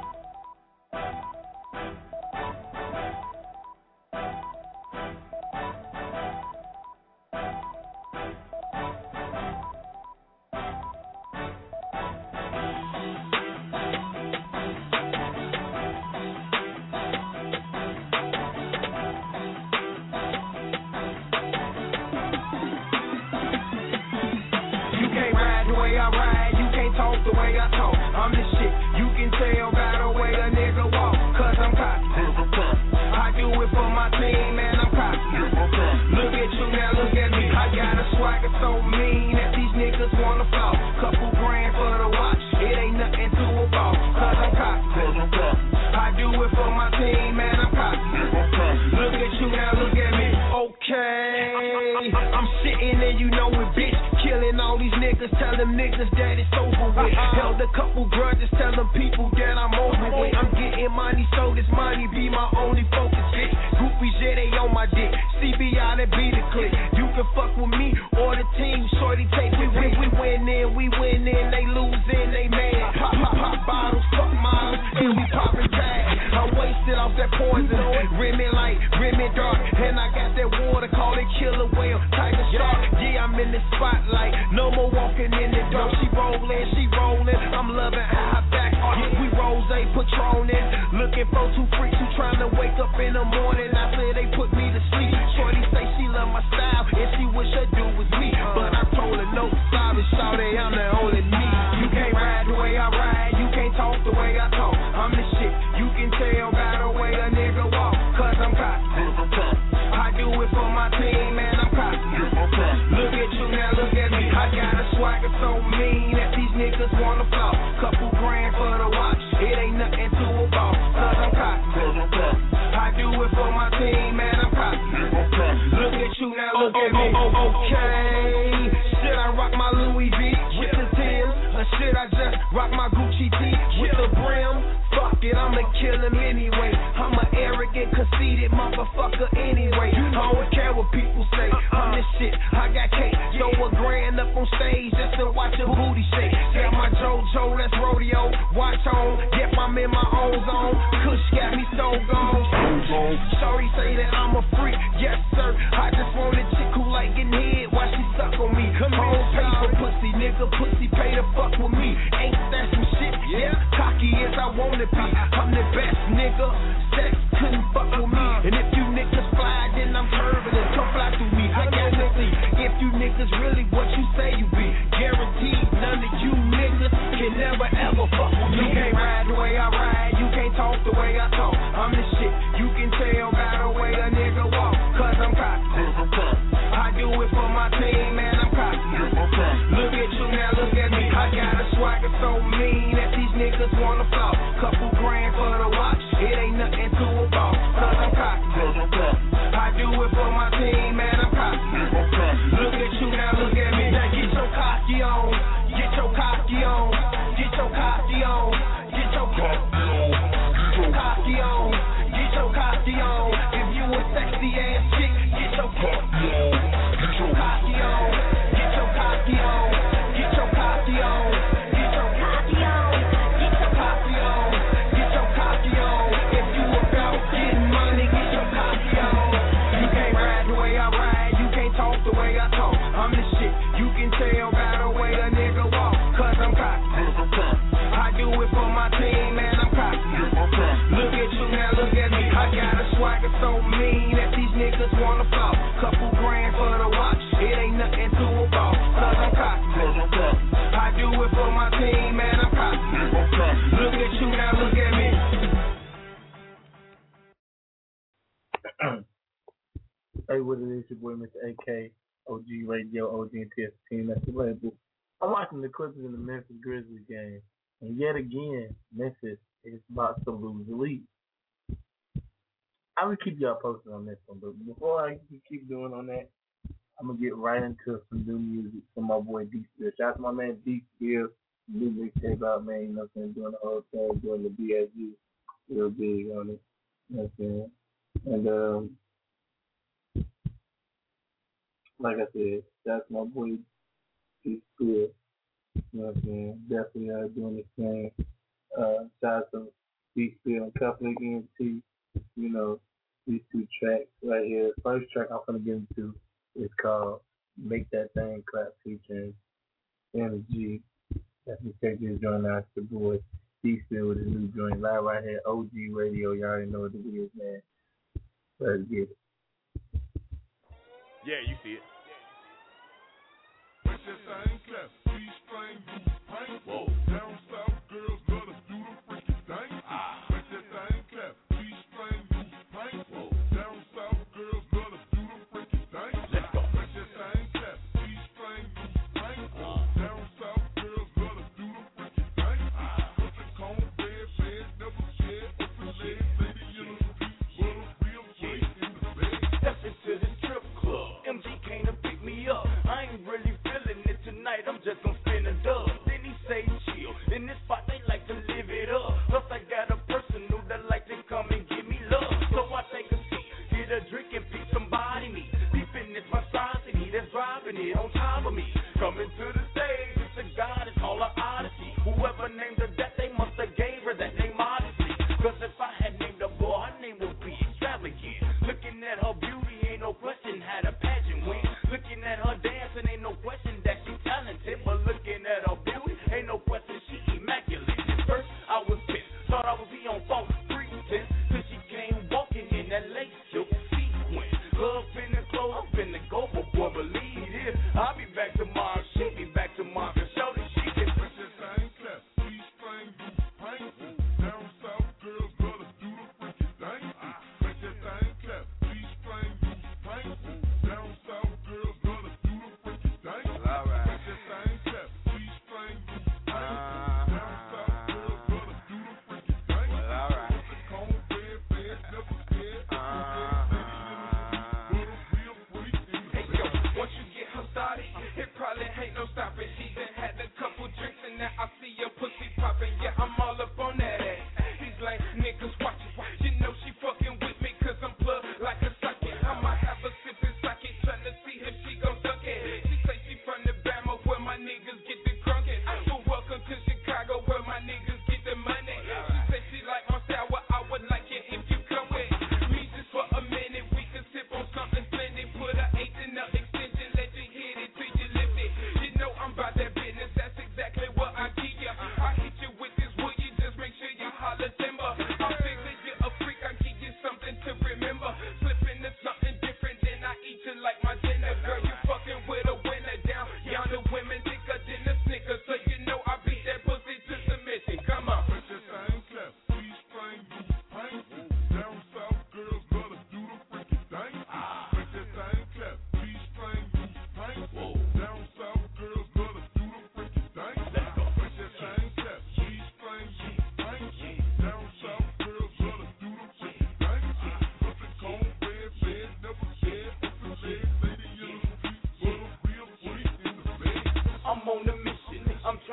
The way I talk, I'm the shit. You can tell by the way a nigga walk, cause I'm cocky. I do it for my team, man, I'm cocky. Look at you now, look at me. I got a swagger so mean that these niggas wanna fall. Couple grand for the watch, it ain't nothing to a ball, cause I'm cocky. I do it for my team, man, I'm cocky. Look at you now, look at me. Okay, I'm sitting and you know it, bitch. Killing all these niggas, tell them niggas that it's over with. Held a couple grudges, tell them people that I'm over with. I'm getting money, so this money be my only focus, bitch. Groupies, yeah, they on my dick. C B I, that be the click. You can fuck with me or the team, shorty take we win, we winning, we winning. that poison. Remy light, Remy dark, and I got that water, call it killer whale, tiger shark. Yeah, I'm in the spotlight, no more walking in the dark. She rolling, she rolling, I'm loving how I back arch. Yeah, we rose, patroning, looking for two freaks who trying to wake up in the morning. I said they put me to sleep. Shorty say she love my style, and she wish her dude was me. But I told her no, sorry, shawty, I'm the only me. You can't ride the way I ride, you can't talk the way I talk. I'm the shit, you can tell by the way a nigga walk, cause I'm cocky. I do it for my team, man, I'm cocky. Look at you now, look at me. I got a swagger so mean that these niggas wanna flop. Couple grand for the watch, it ain't nothing to a boss, cause I'm cocky. I do it for my team, man, I'm cocky. Look at you now, look at me. Okay, should I rock my Louis V with the Timbs, or should I just rock my Gucci tee with the brim? Fuck it, I'ma kill him anyway. I'm an arrogant, conceited motherfucker anyway. I don't care what people say, I'm the shit, I got cake. Throw a grand up on stage just to watch a booty shake. Got my JoJo, that's rodeo, watch on. Yep, I'm in my own zone. Kush got me so gone. Shorty say that I'm a freak, yes sir. I just want a chick who like getting hit while she suck on me. Come on, pay for pussy, nigga, pussy pay to fuck with me. Ain't that some shit? Yeah, cocky as I wanna be. I'm the best nigga, sex couldn't fuck with me. And if you niggas fly, then I'm curving and come fly through me. I got to see if you niggas really what you say you be. Guaranteed none of you niggas can never ever fuck with me. You can't ride the way I ride, you can't talk the way I talk. I'm the shit, you can tell by the way a nigga walk, cause I'm cocky. I do it for my team, man, I'm cocky. Look at you now, look at me. I got a swagger so mean that these niggas wanna flop. Couple grand for the watch, it ain't nothing to a boss, cause I'm cocky. I do it for my team, man, I'm cocky. Look at you now, look at me. Now get your cocky on, get your cocky on, get your cocky on, get your cocky on, get your cocky on. If you a sexy ass chick, get your cocky on, get your cocky on, get your cocky on, get your cocky on, get your cocky on, get your cocky on, get your cocky on. If you about getting money, get your cocky on. You can't ride the way I ride, you can't talk the way I talk. I'm the shit, you can tell by the way a nigga walk, cause I'm cocky. I do it for my team, man, I'm cocky. Look at you now, look at me. I got a swagger so mean that these niggas wanna flop. Couple grand for the watch, it ain't nothing to a boss, cause I'm cocky. I do it for my team, man, I'm cocky. Look at you now, look at me. Hey, what it is, your boy Mister A K, O G Radio, O G and T S team, that's the label. I'm watching the Clippers in the Memphis Grizzlies game, and yet again, Memphis is about to lose the lead. I will keep y'all posted on this one, but before I keep doing on that, I'm going to get right into some new music from my boy D Spill. Shout out to my man D Spill, new mixtape out, man, you know what I'm saying, doing the whole thing, doing the B S G, real big on it, you know what I'm saying, and um, like I said, that's my boy D Spill, you know what I'm saying, definitely uh, doing this thing. Uh, shout out to D Spill and Couple E N T, you know, these two tracks right here. First track I'm gonna get into is called Make That Thing Clap featuring Energy. That's me taking this joint out to the boy D Spill with his new joint live right here, O G Radio. You already know what it is, man. Let's get it. Yeah, you see it. Make that thing clap, G-string, loose paint. Whoa. Down south girls love to do the freaky thing. Ah. Make that thing clap, G-string, loose paint. Whoa. Down south girls love to do the freaky thing. Let's go. Make that thing clap, G-string, loose paint. Whoa. Down south girls love to do the freaky thing. Ah. Put the cone, red, red, never shed, open legs, lady in the street, but a real place in the bed. Step into the strip club, M G came to pick me up. I ain't really feeling it tonight, I'm just gonna spin a dub. Then he say chill, in this spot they like to live it up. Plus I got a person who that like to come and give me love. So I take a seat, get a drink and pick somebody me. Peeping this monstrosity that's driving it on top of me. Coming to the stage, it's a god, it's all an odyssey. Whoever named her that, they must have gave her that name modesty. Cause if I had named a boy, I named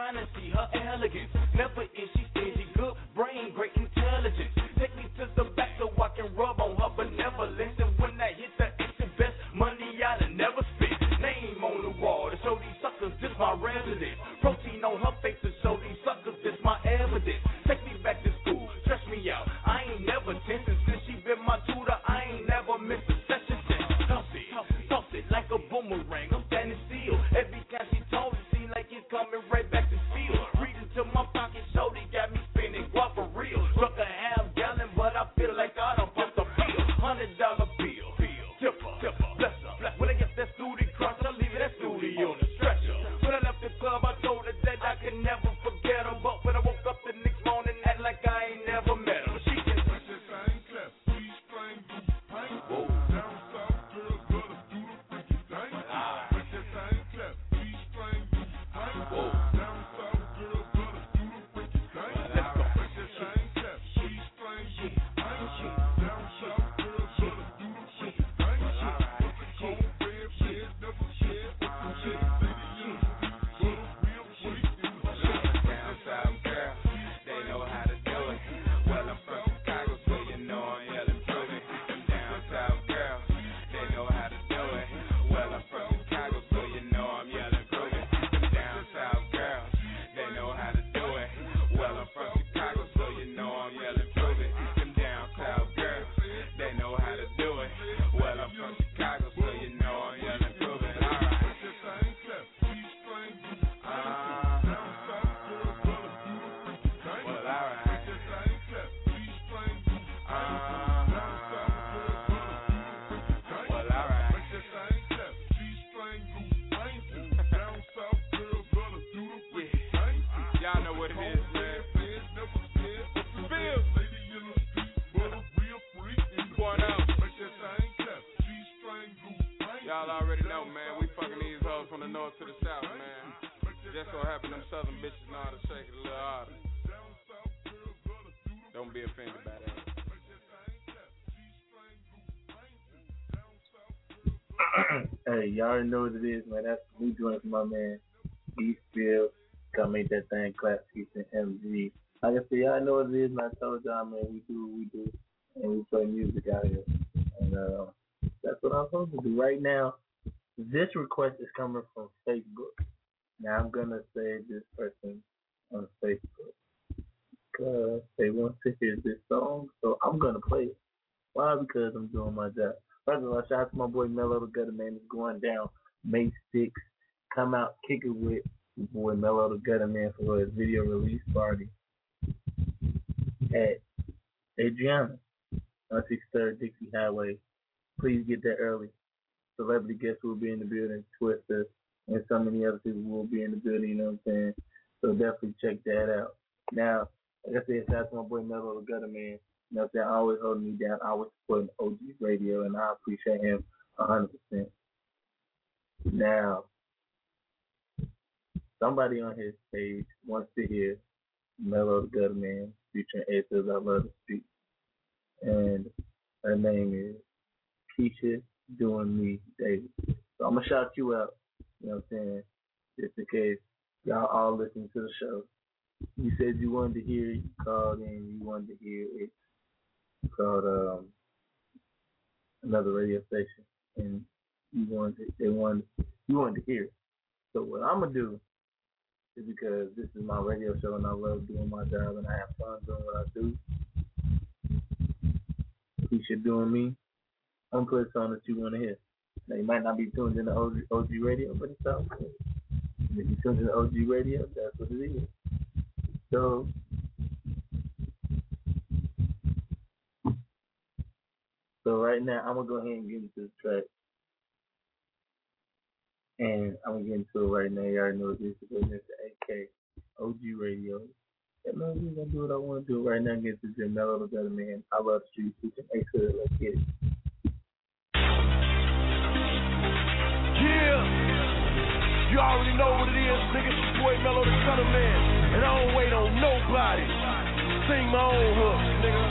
trying to see her elegance. Never is she stingy, good brain, great intelligence. Take me to the back so I can rub on her benevolence. And when I hit the exit, best money I'd have never spent. Name on the wall to show these suckers this my residence. Protein on her face to show these suckers this my evidence. Take me back to school, stretch me out. I ain't never tensin' since she been my tutor. I ain't never missed a session since. Toss it, toss it like a boomerang. I'm standing still. Every time she told it, seem like it's coming right back to field. Reach into my pocket, shorty got me spinning guap for real. Struck a half gallon, but I feel like I done popped a pill. Hundred dollar bill, tipper, tipper, bless her. When I get that studio cross, I leave it that studio on the stretcher. When I left the club, I told her that I could never forget her. But when I woke up the next morning, act like I ain't never met her. She can Press that thing clap, G-string, loose paint. Whoa. Down south girls love to do the freaky thing. Press that thing clap, G-string, loose paint. Whoa. Down south girls love to do the freaky thing. Let's go. Press that thing clap, G-string, loose paint. Down south girls love to do the freaky thing. Put the cold red bed, never shed. Open shit, lady in the street, but a real freak in the shit. Down south girl, they know how to do it. Well, I'm from Chicago, so you know I'm yelling proven. Them down south girls, they know how to do it. Well, I'm from Chicago, so you know I'm yelling proven. Them down south girls, they know how to do it. Well, I'm from Chicago, so you know I'm yelling proven. Them down south girls, they know how to do it. Well, I'm from Chicago, so you know I'm yelling proven. All right. Well, all right. Y'all know what it is, man. Bill. Going out. Y'all already know, man. We fucking these hoes from the north to the south, man. Just so happen them southern bitches know how to shake it a little harder. Don't be offended by that. Hey, y'all already know what it is, man. That's me doing for my man, Eastfield. Come make that thing clap, featuring M G. Like I said, y'all know what it is, and I told y'all, man, we do what we do, and we play music out here. And uh, that's what I'm supposed to do. Right now, this request is coming from Facebook. Now, I'm going to say this person on Facebook because they want to hear this song, so I'm going to play it. Why? Because I'm doing my job. First of all, shout out to my boy Mello the Gutter Man. It's going down May sixth. Come out, kick it with your boy Mello the Gutter Man for his video release party at Adriana on sixty-third Dixie Highway. Please get there early. Celebrity guests will be in the building, Twister, and so many other people will be in the building, you know what I'm saying? So definitely check that out. Now, like I said, shout out to my boy Mello the Gutter Man. You know what I'm saying? Always holding me down, always supporting O G Radio, and I appreciate him one hundred percent. Now, somebody on his page wants to hear Mello the Gutter Man featuring Aces I Love the Street. And her name is Keisha Doing Me David. So I'm going to shout you out, you know what I'm saying, just in case y'all all listen to the show. You said you wanted to hear it, you called in, you wanted to hear it. It's called um, another radio station, and you wanted, they wanted, you wanted to hear it. So what I'm going to do is, because this is my radio show and I love doing my job and I have fun doing what I do, Keisha Doing Me, I'm going to put a song that you want to hear. Now, you might not be tuned in the O G, O G radio, but it's all good. If you're tuned in the O G radio, that's what it is. So, so right now, I'm going to go ahead and get into the track. And I'm going to get into it right now. You already know this is Mister A K, O G Radio. Yeah, man, we're going to do what I want to do right now. Get to Jim Mello the Gutter Man. I love the streets. We can make sure. Let's get it. Yeah, you already know what it is, nigga. It's your boy Mello the Gutter Man, and I don't wait on nobody. Sing my own hooks, nigga.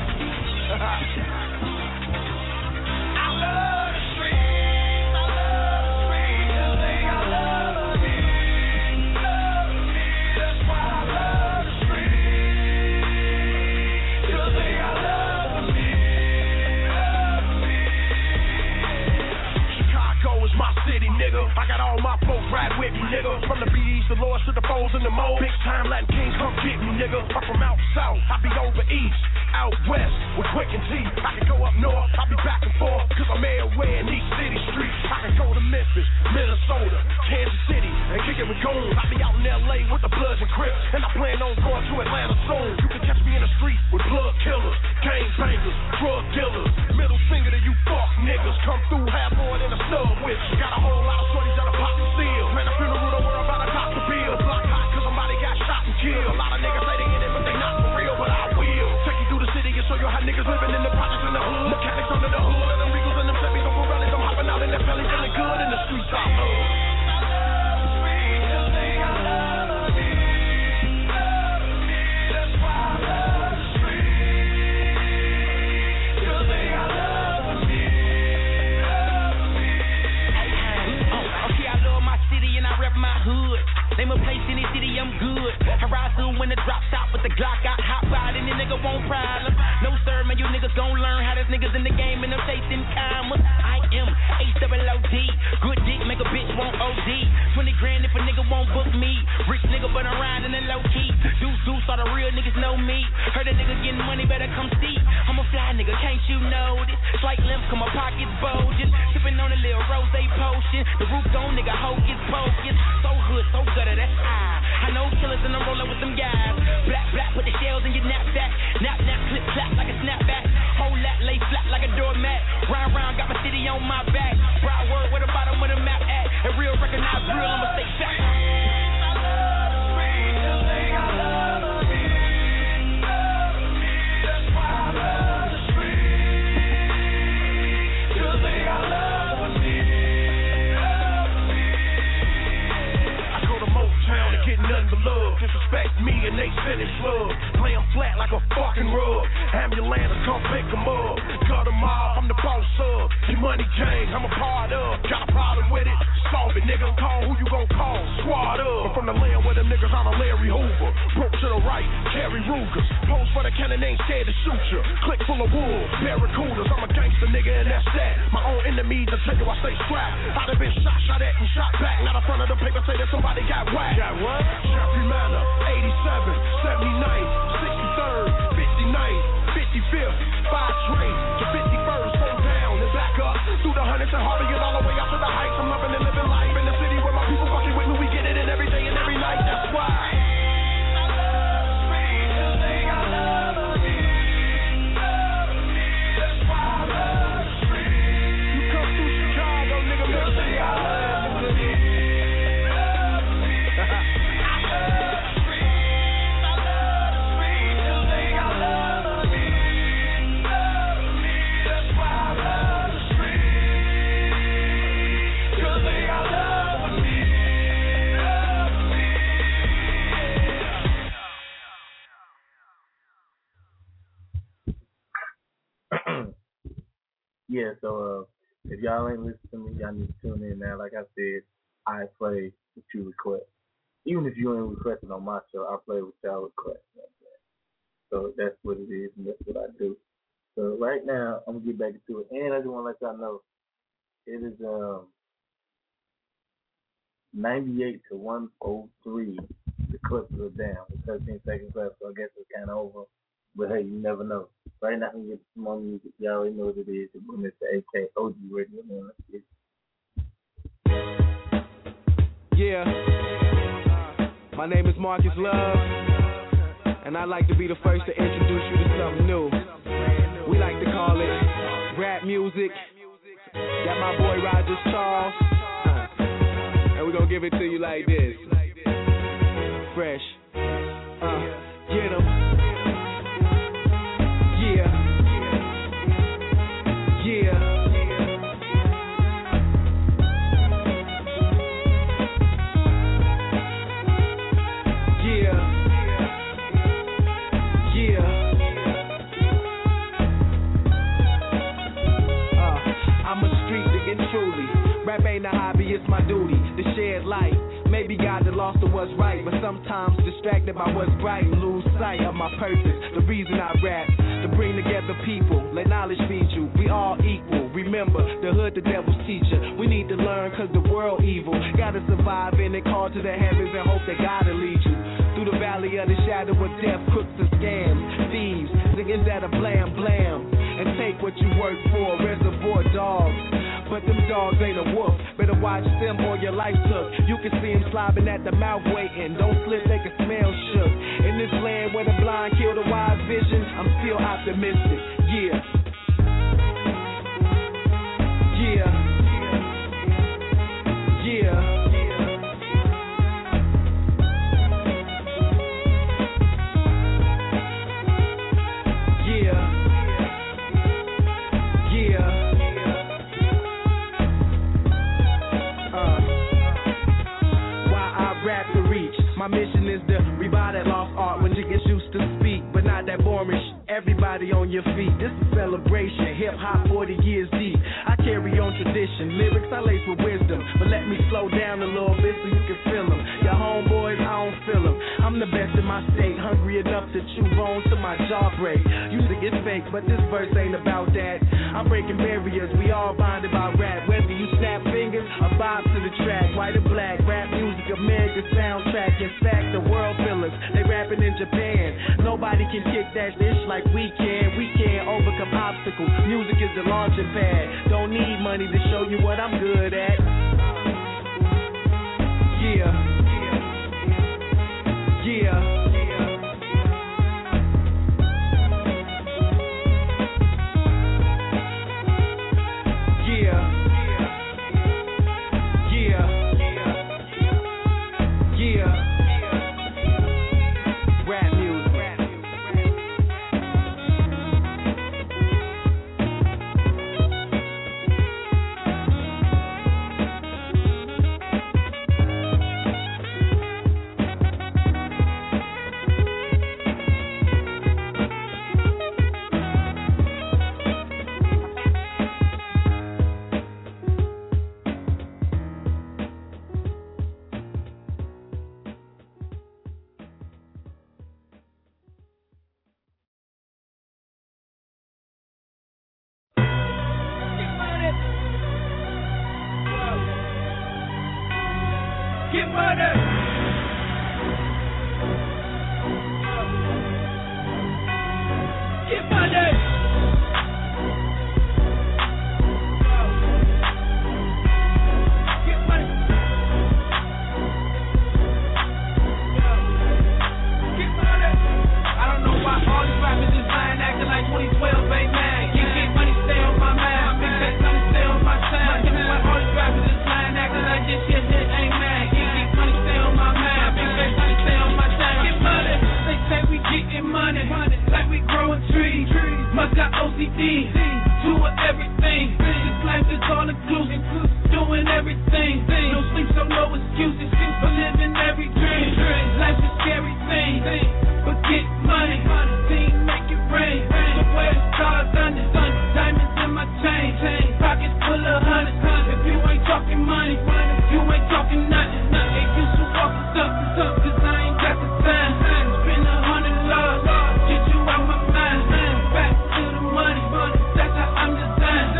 I love the streets, I love the streets, and they all love me, love me. That's why nigga. I got all my folks ride with me, nigga. From the B E's, the Lords to the foes and the moles. Big time Latin Kings, come get me, nigga. I'm from out south, I be over east. Out west, with Quick and T. I can go up north, I be back and forth. Cause I'm everywhere in these city streets. I can go to Memphis, Minnesota, Kansas City, and kick it with goons. I be out in L A with the Bloods and Crips. And I plan on going to Atlanta soon. You can catch me in the street with blood killers, gang bangers, drug dealers. Middle finger to you fuck niggas. Come through half more than a stub with you. Got a whole lot of shorties that'll pop the seal. Man, the funeral the world about to cop the bill. Block hot cause somebody got shot and killed. A lot of niggas say they in it, but they not for real. But I will take you through the city and show you how niggas living in the projects in the hood. Mechanics under the hood, and them Regals and them Chevys on Pirellis. I'm hopping out in that belly, feeling good in the streets I love. Name a place in the city, I'm good. I ride through when the drop top with the Glock out, hot ride, and the nigga won't problem. No sir, man, you niggas gon' learn how there's niggas in the game and I'm chasing commas. I am H double O D. Good dick, make a bitch want O D. twenty grand if a nigga won't book me. Rich nigga, but I'm riding in low key. Deuce, deuce, all the real niggas know me. Heard a nigga getting money, better come see. I'm a fly nigga, can't you know this? Slight limp, cause my pockets bulging. Sipping on a little rose potion. The roof gone, nigga, hocus pocus. So hood, so gutter, that's I. I know killers and I'm rolling with them guys. Black, black, put the shells in your knapsack. Nap, nap, clip, clap like a snapback. Whole lot, lay flat like a doormat. Round, round, got my city on my back. Broad word where the bottom of the map at. A real recognize real, I'ma stay fat. Nothing but love, disrespect me and they finish love. Play them flat like a fucking rug. Ambulance, come pick them up. Cut them off, I'm the boss of your money gang, I'm a part of. Got a problem with it? Solve it, nigga. Call who you gon' call, squad up. I'm from the land where them niggas on a Larry Hoover. Broke to the right, carry Rugers. Pose for the cannon, ain't scared to shoot you. Click full of wolves, barracudas. I'm a gangster nigga and that's that. My own enemies, I tell you I stay strapped. I'd have been shot, shot at and shot back. Now the front of the paper say that somebody got whacked. Got what? Jeffrey Manor, eighty-seven, seventy-nine, sixty-third, fifty-ninth, fifty-fifth, five train to fifty-first, go down and back up through the hundreds and harder, get all the way out to the heights. I'm loving and living life in the city where my people fucking with me. We get it in every day and every night. That's why. Yeah, so uh, if y'all ain't listening to me, y'all need to tune in now. Like I said, I play what you request. Even if you ain't requesting on my show, I play what y'all request. So that's what it is, and that's what I do. So right now, I'm going to get back into it. And I just want to let y'all know, it is um, ninety-eight to one oh three. The Clippers are down. The thirteen seconds left, so I guess it's kind of over. But hey, you never know. Right now, I'm going to get some more music. Y'all already know what it is. It's Mister A K O G Radio. Man, let's get it. Yeah. My name is Marcus Love, and I'd like to be the first to introduce you to something new. We like to call it rap music. Got my boy Roger Charles, and we're going to give it to you like this. Fresh. Uh, get 'em. Yeah. Yeah. Rap ain't a hobby, it's my duty to shed light. Maybe God that lost to what's right, but sometimes distracted by what's bright and lose sight of my purpose. The reason I rap, to bring together people, let knowledge feed you. We all equal. Remember, the hood, the devil's teacher. We need to learn cause the world evil. Gotta survive in it, call to the heavens and hope that God will lead you. Through the valley of the shadow of death, crooks and scams, thieves, niggas that are blam blam. And take what you work for, reservoir dogs. But them dogs ain't a wolf. Better watch them or your life took. You can see them slobbing at the mouth waiting. Don't slip, they can smell shook. In this land where the blind kill the wise vision, I'm still optimistic. Yeah. Yeah. Yeah. My mission is to revive that lost art when you get used to speak, but not that boring sh- Everybody on your feet, this is celebration, hip-hop forty years deep. I carry on tradition, lyrics I lace with wisdom, but let me slow down a little bit so you can feel them. Your homeboys, I don't feel them. I'm the best in my state, hungry enough to chew bones till my jaw break. Usually it's fake, but this verse ain't about that. I'm breaking barriers, we all bonded by rap. Whether you snap fingers or bob to the track, white or black, rap music, American soundtrack. In fact, the world fillers, they rapping in Japan. Nobody can kick that dish like we can. We can overcome obstacles. Music is the launching pad. Don't need money to show you what I'm good at. Yeah. Yeah.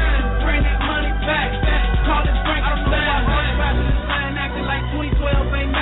twelve ain't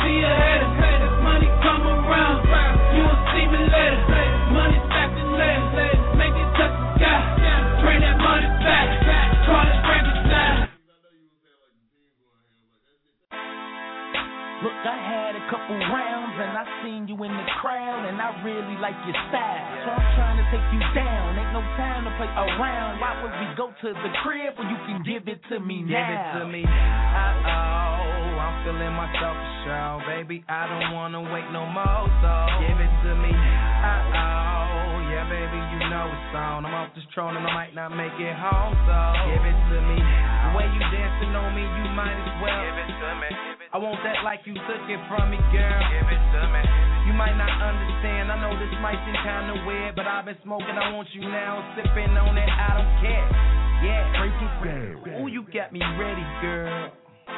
see a hater. As money come around, you will see me later. Money stacked and later. Make it touch the sky. Bring that money back. Call it Frankenstein. Look, I had a couple rounds and I seen you in the crowd and I really like your style. So I'm trying to take you down. Ain't no time to play around. Why would we go to the crib when you can give it to me now? Give it to me now. Uh-oh, I'm feeling myself for sure. Baby, I don't wanna wait no more, so give it to me now. Uh-oh, yeah, baby, you know it's on. I'm off this throne and I might not make it home, so give it to me now. The way you dancing on me, you might as well give it to me. I want that like you took it from me, girl. Give it to me. You might not understand. I know this might seem kinda weird, but I've been smoking. I want you now, sipping on it. I don't care. Yeah, break it down. Ooh, you got me ready, girl.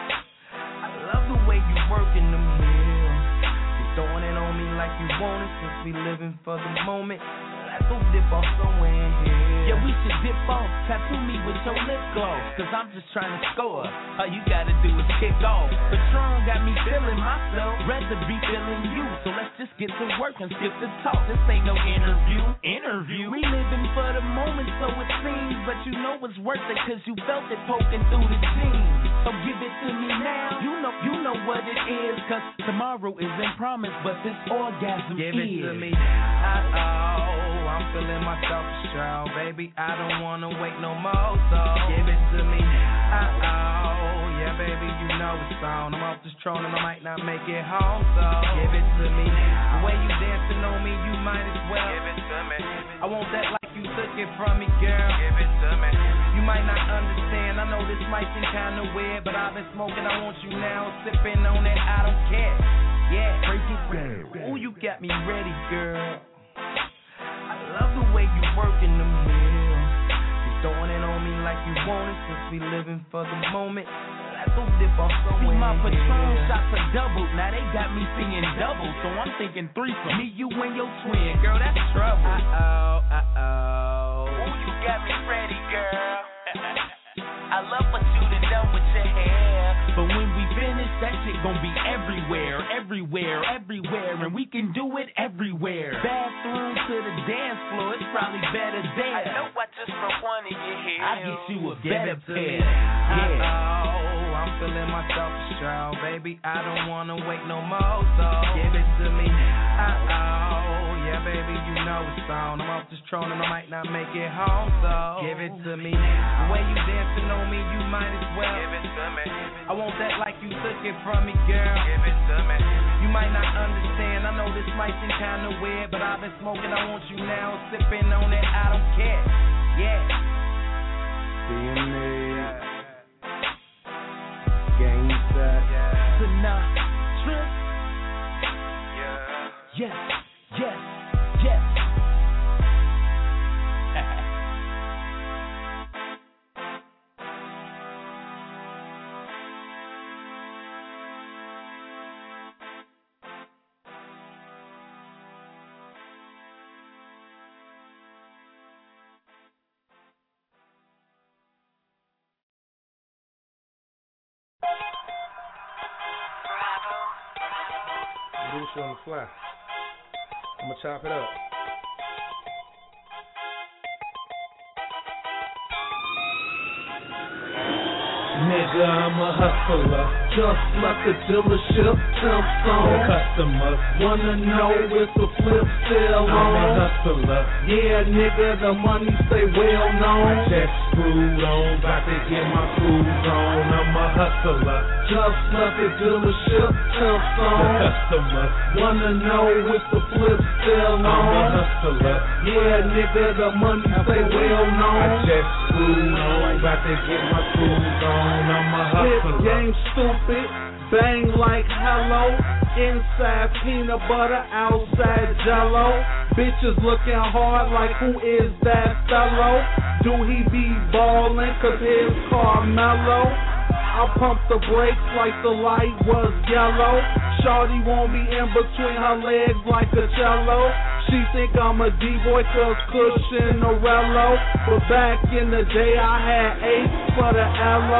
I love the way you working the meal. You throwing it on me like you want it, since we living for the moment. Let's go dip off somewhere in here. Yeah, we should dip off. Tattoo me with your lip gloss, cause I'm just trying to score. All you gotta do is kick off. Patron got me feeling myself, rather be feeling you. So let's just get to work and skip the talk. This ain't no interview. Interview. We living for the moment, so it seems. But you know it's worth it, cause you felt it poking through the jeans. So give it to me now. You know, you know what it is, cause tomorrow isn't promised, but this orgasm give is. Give it to me now. Uh-oh, I'm feeling myself for sure. Baby, I don't wanna wait no more, so give it to me now. Uh-oh, yeah, baby, you know it's on. I'm off this throne and I might not make it home, so give it to me now. The way you dancing on me, you might as well give it to me. I want that like you took it from me, girl. Give it to me. You might not understand. I know this might seem kinda weird, but I've been smoking. I want you now, sipping on it. I don't care. Yeah, break it down. Ooh, you got me ready, girl. I love the way you working the meal. You throwing it on me like you want it, since we living for the moment. Let's go dip off somewhere. See, my Patron shots are doubled. Now they got me singing double, so I'm thinking threesome. Me, you, and your twin, girl, that's trouble. Uh-oh, uh-oh. Ooh, you got me ready, girl. I love what you done done with your hair. But when we finish, that shit gon' be everywhere, everywhere, everywhere. And we can do it everywhere. Bathroom to the dance floor, it's probably better there. I know I just from one of your hair. I'll get you a Give better it to pair. me. Yeah. Uh-oh, I'm feeling myself for sure. Baby, I don't wanna wait no more, so give it to me now. Uh-oh, yeah, baby, you know it's on. I'm off this throne and I might not make it home, so give it to me now. The way you dancing on me, you might as well give it to me. I want that like you took it from me, girl. Give it to me. You might not understand. I know this might seem kinda weird, but I've been smoking. I want you now, sipping on it. I don't care. Yeah. D M A. Game set. Tonight, trip. Yeah. Yes, yes, yes. Do this shit on the fly. I'ma chop it up. Nigga, I'm a hustler, just like a dealership, temps on. Customers wanna know if the flip still on. I'm a hustler. Yeah, nigga, the money stay well known. Chest screwed on, about to get my screws on. I'm a hustler, just like a dealership, temps on. Customers wanna know if the flip still on. I'm a hustler. Yeah, nigga, the money stay well known. Chest screwed on, about to get my screws on. I'm a hustler. Hip game stupid, bang like hello. Inside peanut butter, outside jello. Bitches looking hard like who is that fellow? Do he be ballin' cause his car mellow? I pump the brakes like the light was yellow. Shawty won't be in between her legs like a cello. She think I'm a D-boy cause cushion Norello. But back in the day I had eight for the L O.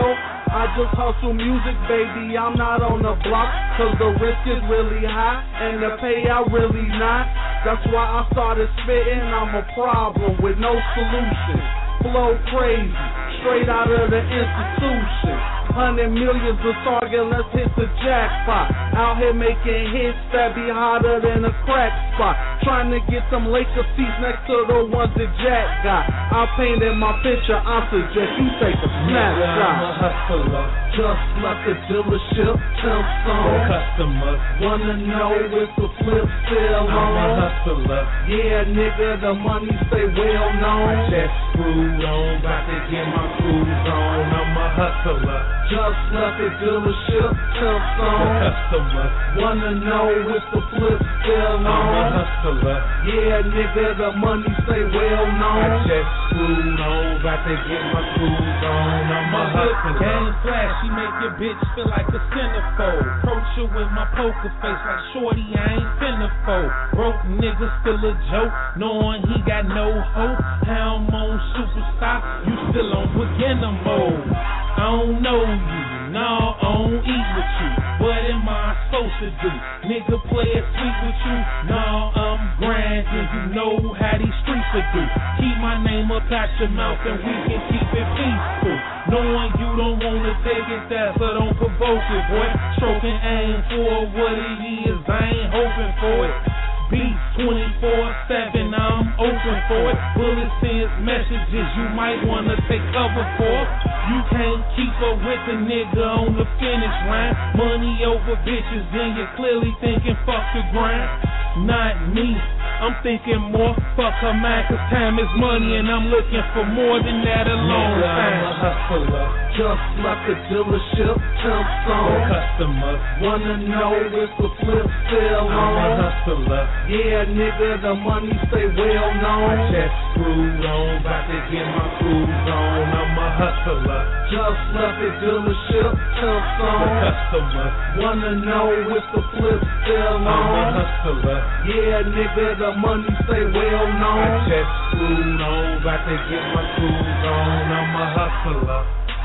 I just hustle music, baby, I'm not on the block. Cause the risk is really high and the payout really not. That's why I started spitting, I'm a problem with no solution. Flow crazy, straight out of the institution. Hundred millions of target, let's hit the jackpot. Out here making hits that be hotter than a crack spot. Trying to get some Laker seats next to the ones that Jack got. I painted my picture, I suggest you take a snapshot. I'm a hustler, just like a dealership, temp song. Customers wanna know if the flip still on. I'm a hustler, yeah nigga, the money stay well known. I just screwed on, about to get my cruise on. I'm a hustler, just like a dealership, temp song. Customers wanna know if the flip still on. I'm a hustler, yeah nigga, the money stay well known. I just screwed on, about to get my cruise on. I'm a hustler. Game flash, she make your bitch feel like a centerfold. Approach her with my poker face like shorty, I ain't finna fold. Broke nigga still a joke, knowing he got no hope. How I'm on superstar, you still on beginner mode. I don't know you, no, I don't eat with you. What am I supposed to do? Nigga play it sweet with you? No, I'm grinding, you know how these streets will do. Keep my name up out your mouth and we can keep it peaceful. Knowing you don't wanna take it there, so don't provoke it, boy. Stroking aim for what it is, I ain't hoping for it. Beats twenty-four seven, I'm open for it. Bullet sends messages you might wanna take cover for. You can't keep up with the nigga on the finish line. Money over bitches, then you're clearly thinking fuck the grind. Not me, I'm thinking more fuck her man, cause time is money and I'm looking for more than that a long nigga, time. I'm a hustler, just like a dealership, temp song. Customers wanna know if the flip still on. I'm a hustler, yeah nigga, the money stay well known. I just screwed on, about to get my cruise on. I'm a hustler, just like a dealership, temp song. Customers wanna know if the flip still on. I'm a hustler, yeah nigga, the money stay well known. I just screwed on, about to get my cruise on. I'm a hustler.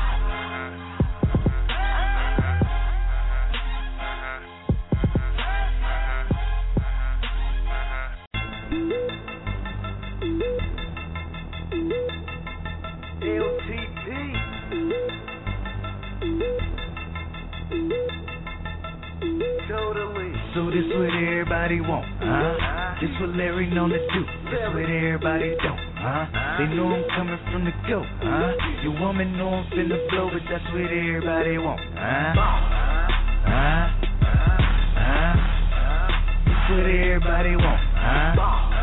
L T P. Totally. So this what everybody want, huh? This what Larry known to do. This what everybody don't, huh? They know I'm coming from the go, huh? Your woman know I'm finna blow, but that's what everybody want, huh? Huh? Huh? This what everybody want, huh?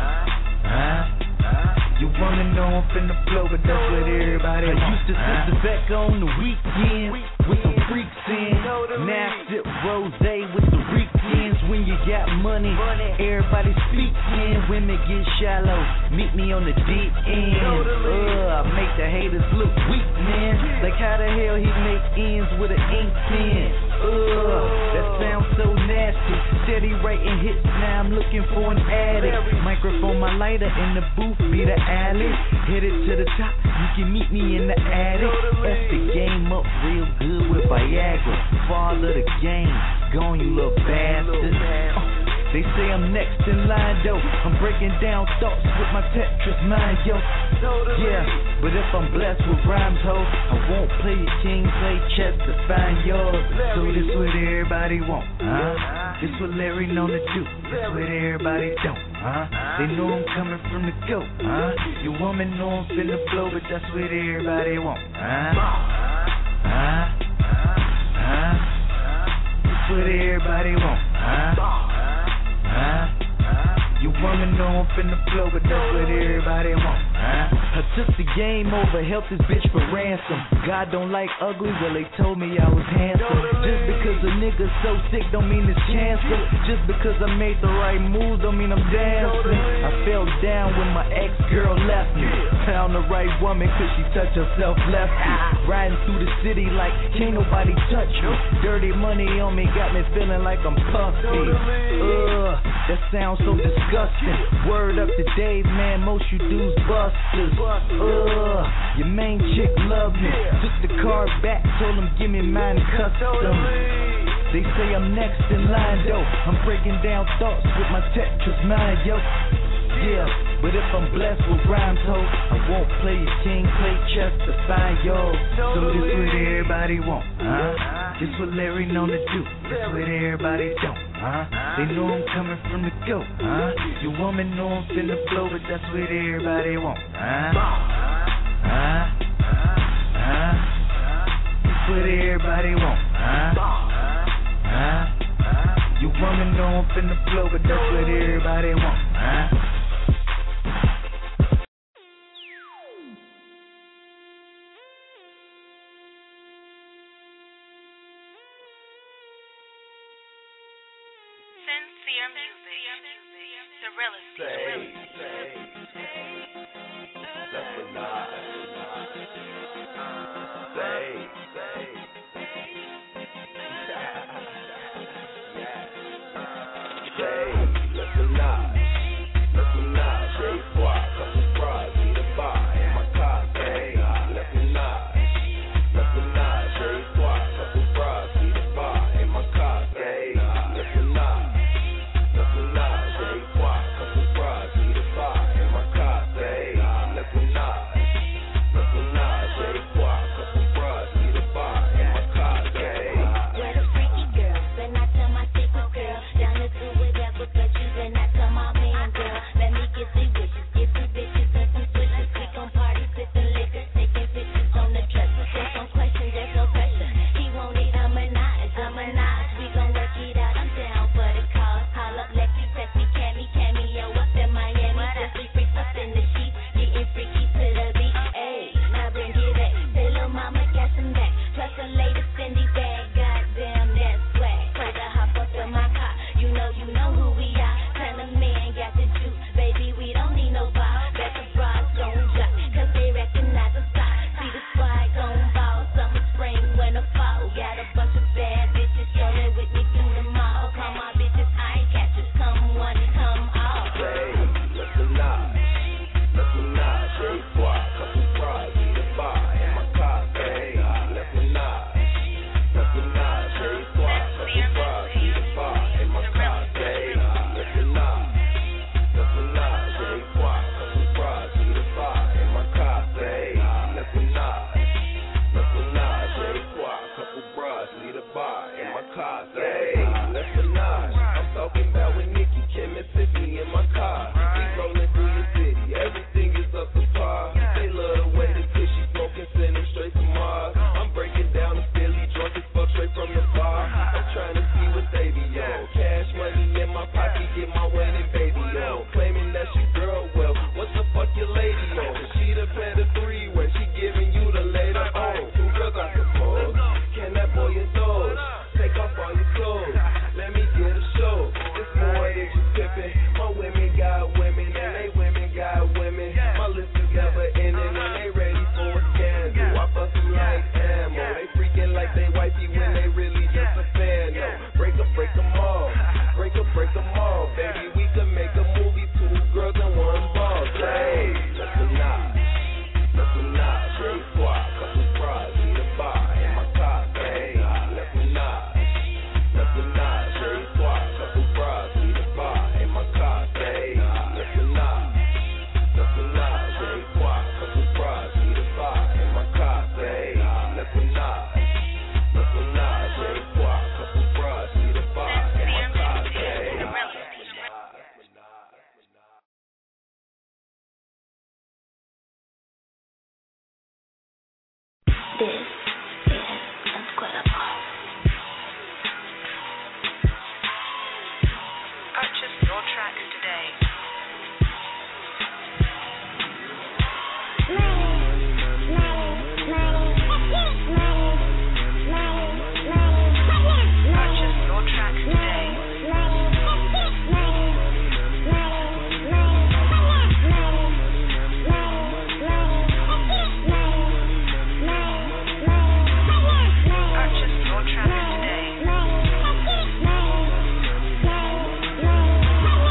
Huh? You wanna know I'm finna blow, but that's what everybody I wants. Used to sit the back on the weekends with some freaks in. Now I sip rosé with the weekends. When you got money, everybody speaking. Women get shallow, meet me on the deep end. Uh, I make the haters look weak, man. Like how the hell he make ends with an ink pen? Uh, that sounds so nasty. Steady writing hits, now I'm looking for an addict. Microphone, my lighter in the booth, be the alley. Headed to the top, you can meet me in the attic. F the game up real good with Viagra. Father the game, gone you little bastard. Uh, they say I'm next in line though. I'm breaking down thoughts with my Tetris mind, yo. Yeah, but if I'm blessed with rhymes, ho, I won't play your king, play chess to find yours. So this what everybody want, huh? This what Larry known to do. This what everybody don't, huh? They know I'm coming from the go, huh? Your woman know I'm finna blow, but that's what everybody want, huh? Huh? Huh? This what everybody want, huh? Huh? You wanna know I'm finna blow, but that's what everybody want, huh? I took the game over, held this bitch for ransom. God don't like ugly, well they told me I was handsome. Just because a nigga so sick don't mean it's cancer. Just because I made the right moves don't mean I'm dancing. I fell down when my ex-girl left me. Found the right woman cause she touched herself left me. Riding through the city like can't nobody touch me. Dirty money on me got me feeling like I'm puffy. Ugh. That sounds so disgusting. Word up to Dave, man, most you dudes busters. Ugh, your main chick loved me. Took the car back, told him give me mine custom. They say I'm next in line, though. I'm breaking down thoughts with my Tetris mind, yo. Yeah, but if I'm blessed with rhymes, ho, I won't play your king, play chess to find yo. So this what everybody want, huh? This what Larry known to do. This what everybody don't, huh? They know I'm coming from the go, huh? Your woman know I'm finna blow, but that's what everybody want, huh? Huh? Huh? This what everybody want, huh? Huh? You woman know I'm finna blow, but that's what everybody want, huh? Sincere music, the realest. Say, say, say, that's a lie. Say, say. Say, let's not, let's not, say, what, couple fries, need a bar, in my car, say, let's not, let's not, say, what, couple fries, need a bar, in my car, say, let's not, let's not, say, what, couple fries, need a bar, in my car, say, let's not, let's not, say, what, couple fries, need a bar, in my car, say. Where the freaky girl, then I tell my secret girl, down to do whatever, but you then I tell my man girl, let me get the wishes, get some bitches and some switches, we gon' party, sippin' liquor, taking pictures on the dresser, there's no question, there's no pressure, he want it, I'm a notch, I'm a notch, we gon' work it out, I'm down for the cause, call up Lexi, Pepsi, Cammy, Cameo up in Miami, just we freaks up in the sheets, getting freaky to the beat, ayy, now bring it back, say lil' mama got some back, plus the latest Fendi bag, goddamn that's swag, told her hop up in my car, you know, you know who we are, tell the man got the juice, baby we don't need no ball, bet the bras gon' drop, cause they recognize the style, see the swag gon' ball, summer, spring, winter, fall, got a bunch of bad bitches, strolling with me through the mall, call my bitches eye catchers, come one, come all. Say, let's not, let's not, say, what, couple fries, need a bar, in my car, say, let's not, let's not, say, what, couple fries, need a bar, in my car, say, let's not, let's not, say, what, couple fries, need a bar, in my car, say, let's not, let's not, say, what, couple bras, need a bar, in my car, say, let's not, I'm talking about with Nikki, Kim, and Tiffany in my car, we rolling through the city, everything is up to par, they love the way the she smoking, send them straight to Mars, I'm breaking down the Philly, drunk as fuck, straight from the bar, I'm trying to see what they be on, cash money in my pocket, get my wedding baby on, claiming that's your girl, well, what the fuck your lady on, she the better three, when she giving you the later on, two girls I suppose, can that boy indulge, take off all your clothes, let me get a show, it's more than just pimping, my women got women, and they women got women, my list is never ending, and they ready for a scandal, I bust them like ammo, they freaking like they wifey when they really just a fan, no, break up, break them all, break up, break them all, baby, we could make a movie, two girls and one ball, say, let's not, let's not, say, what, couple fries, need a bar, in my car, say, let's not, let's not, say, what, couple fries, need a bar, in my car, say, let's not, let's not, say, what, couple fries, need a bar, in my car, say, let's not, let's not, say, what, couple fries, need a bar, in my car, say. This is incredible. Purchase your tracks today. Purchase your tracks today. Purchase your tracks today.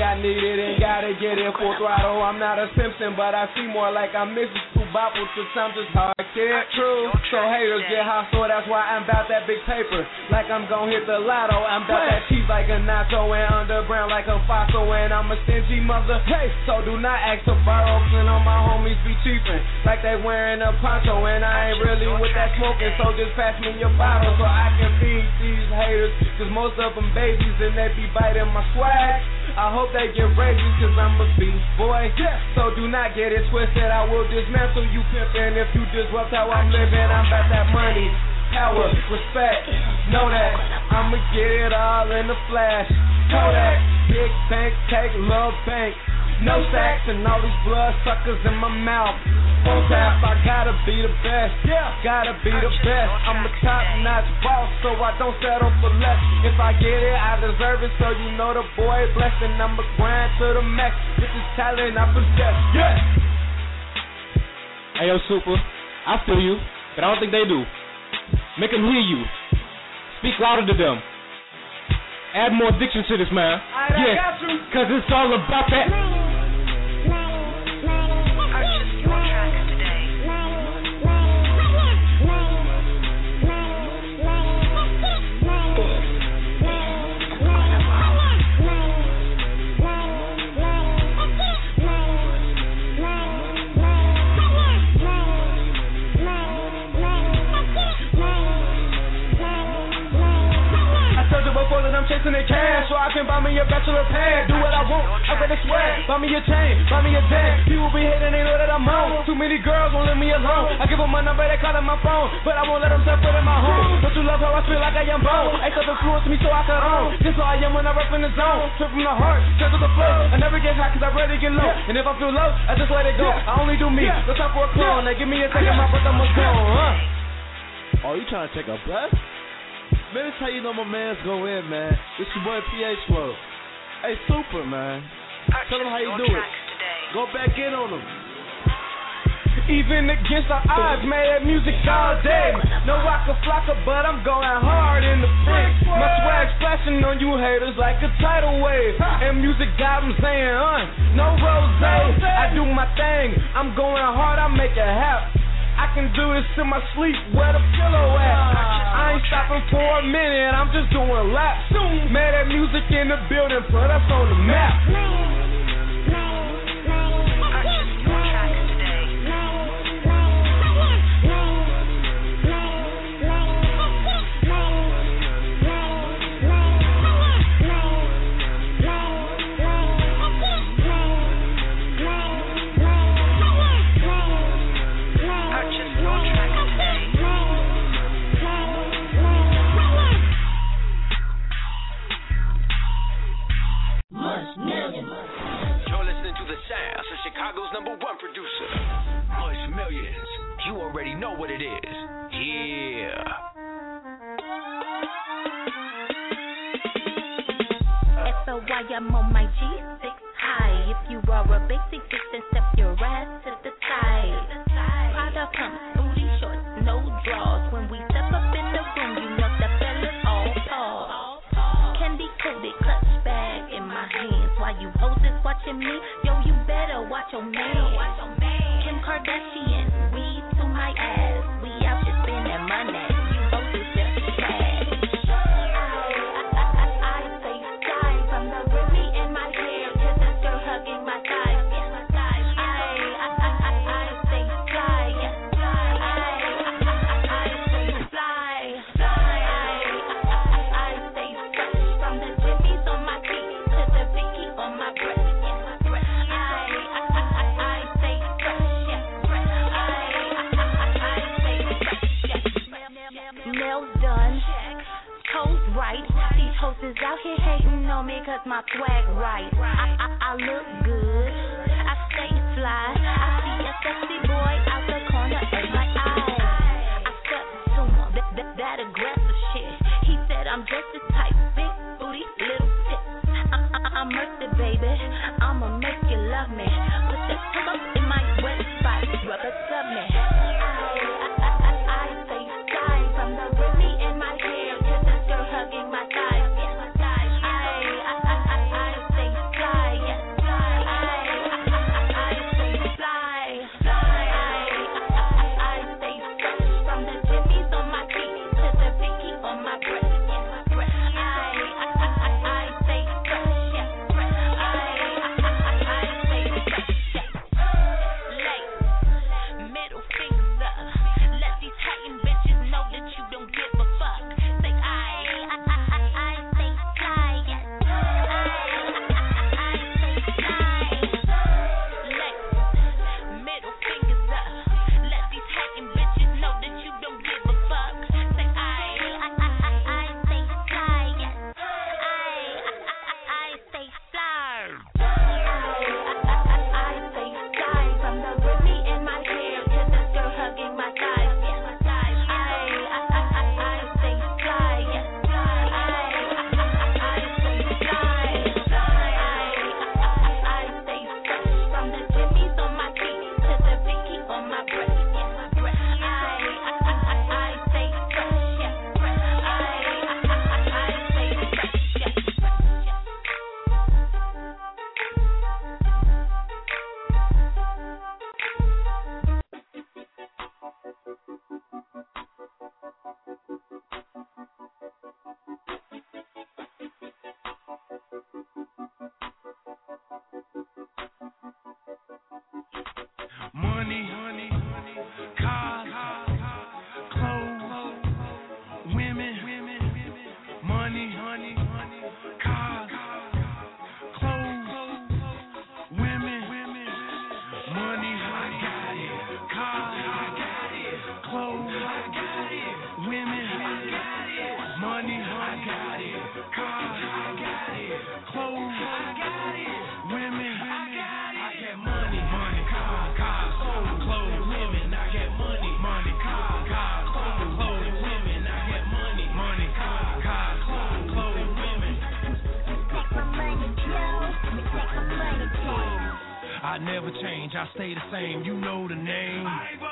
I need it and gotta get it full throttle. I'm not a Simpson, but I see more like I'm Missus Bobble. Cause I'm just hard kid, true. So haters get hostile, that's why I'm about that big paper. Like I'm gon' hit the lotto. I'm about that cheese like a nacho and underground like a fossil. And I'm a stingy mother, hey. So do not ask to borrow, and all my homies be cheapin' like they wearing a poncho. And I ain't really with that smoking, so just pass me your bottle so I can feed these haters. Cause most of them babies and they be biting my swag. I hope they get rabies cause I'm a beast boy. So do not get it twisted, I will dismantle you pimpin'. If you disrupt how I'm living, I'm about that money, power, respect. Know that I'ma get it all in the flash. Kodak, big bank, take love bank. No sacks and all these blood suckers in my mouth. Full tap, I gotta be the best. Yeah, gotta be the best. I'm a top-notch boss, so I don't settle for less. If I get it, I deserve it, so you know the boy blessed. And I'ma grind to the max. This is talent I possess. Yeah. Hey, yo, Super, I feel you, but I don't think they do. Make them hear you. Speak louder to them. Add more diction to this, man. Right, yeah, cause it's all about that. I'm chasing the cash so I can buy me a bachelor pad. Do what I want, I got the swag. Buy me a chain, buy me a bag. People be hating, they know that I'm on. Too many girls won't leave me alone. I give them my number, they call it my phone, but I won't let them step foot in my home. Don't you love how I feel like I am bone? Ain't stuff influence me so I can own. This how I am when I rap in the zone. Trip from the heart, trip to the flow. I never get high cause I rarely get low. And if I feel low, I just let it go. I only do me, no time for a clone. They give me a second, my breath, I'ma go, huh? Oh, you trying to take a breath? Man, this how you know my mans go in, man. This your boy P H World. Hey, Super, man. Tell them how you do it. Go back in on them. Even against our odds, man, that music all day. No waka flocka, but I'm going hard in the front. My swag splashing on you haters like a tidal wave. And music got them saying, uh, no rose. I do my thing. I'm going hard, I make it happen. I can do this in my sleep, where the pillow at? I ain't stopping for a minute, I'm just doing laps. Man, that music in the building, put us on the map. You're listening to the sounds of Chicago's number one producer, Mush Millions. You already know what it is. Yeah. S O Y, I'm on my G six high. If you are a basic bitch, then step your ass to the side. Prada pumps, booty shorts, no draws. When we step up in the room, you know the fellas all pause. Candy coated clutch bag in my hands. While you hoes is watching me, yo, you better watch your man. Kim Kardashian, weed to my ass. We out here spending money. You hoes is just trash. I say sky from the Remy in my hair to the girl hugging my thighs. I say sky. I say fly. I say fresh from the Jimmy's on my feet to the Vicky on my breast. Nails done, toes right. These hoes is out here hating on me cause my swag right. I, I, I look good, I stay fly. I see a sexy boy out the corner of my eye. I stepped to him, that, that, that aggressive shit. He said I'm just the type, big booty, little tits. I, I, I'm mercy, baby, I'ma make you love me. Put that tongue up in my wet spot, rub it to me. Hugging my thighs, I, I, I, I say fly. I never change, I stay the same, you know the name.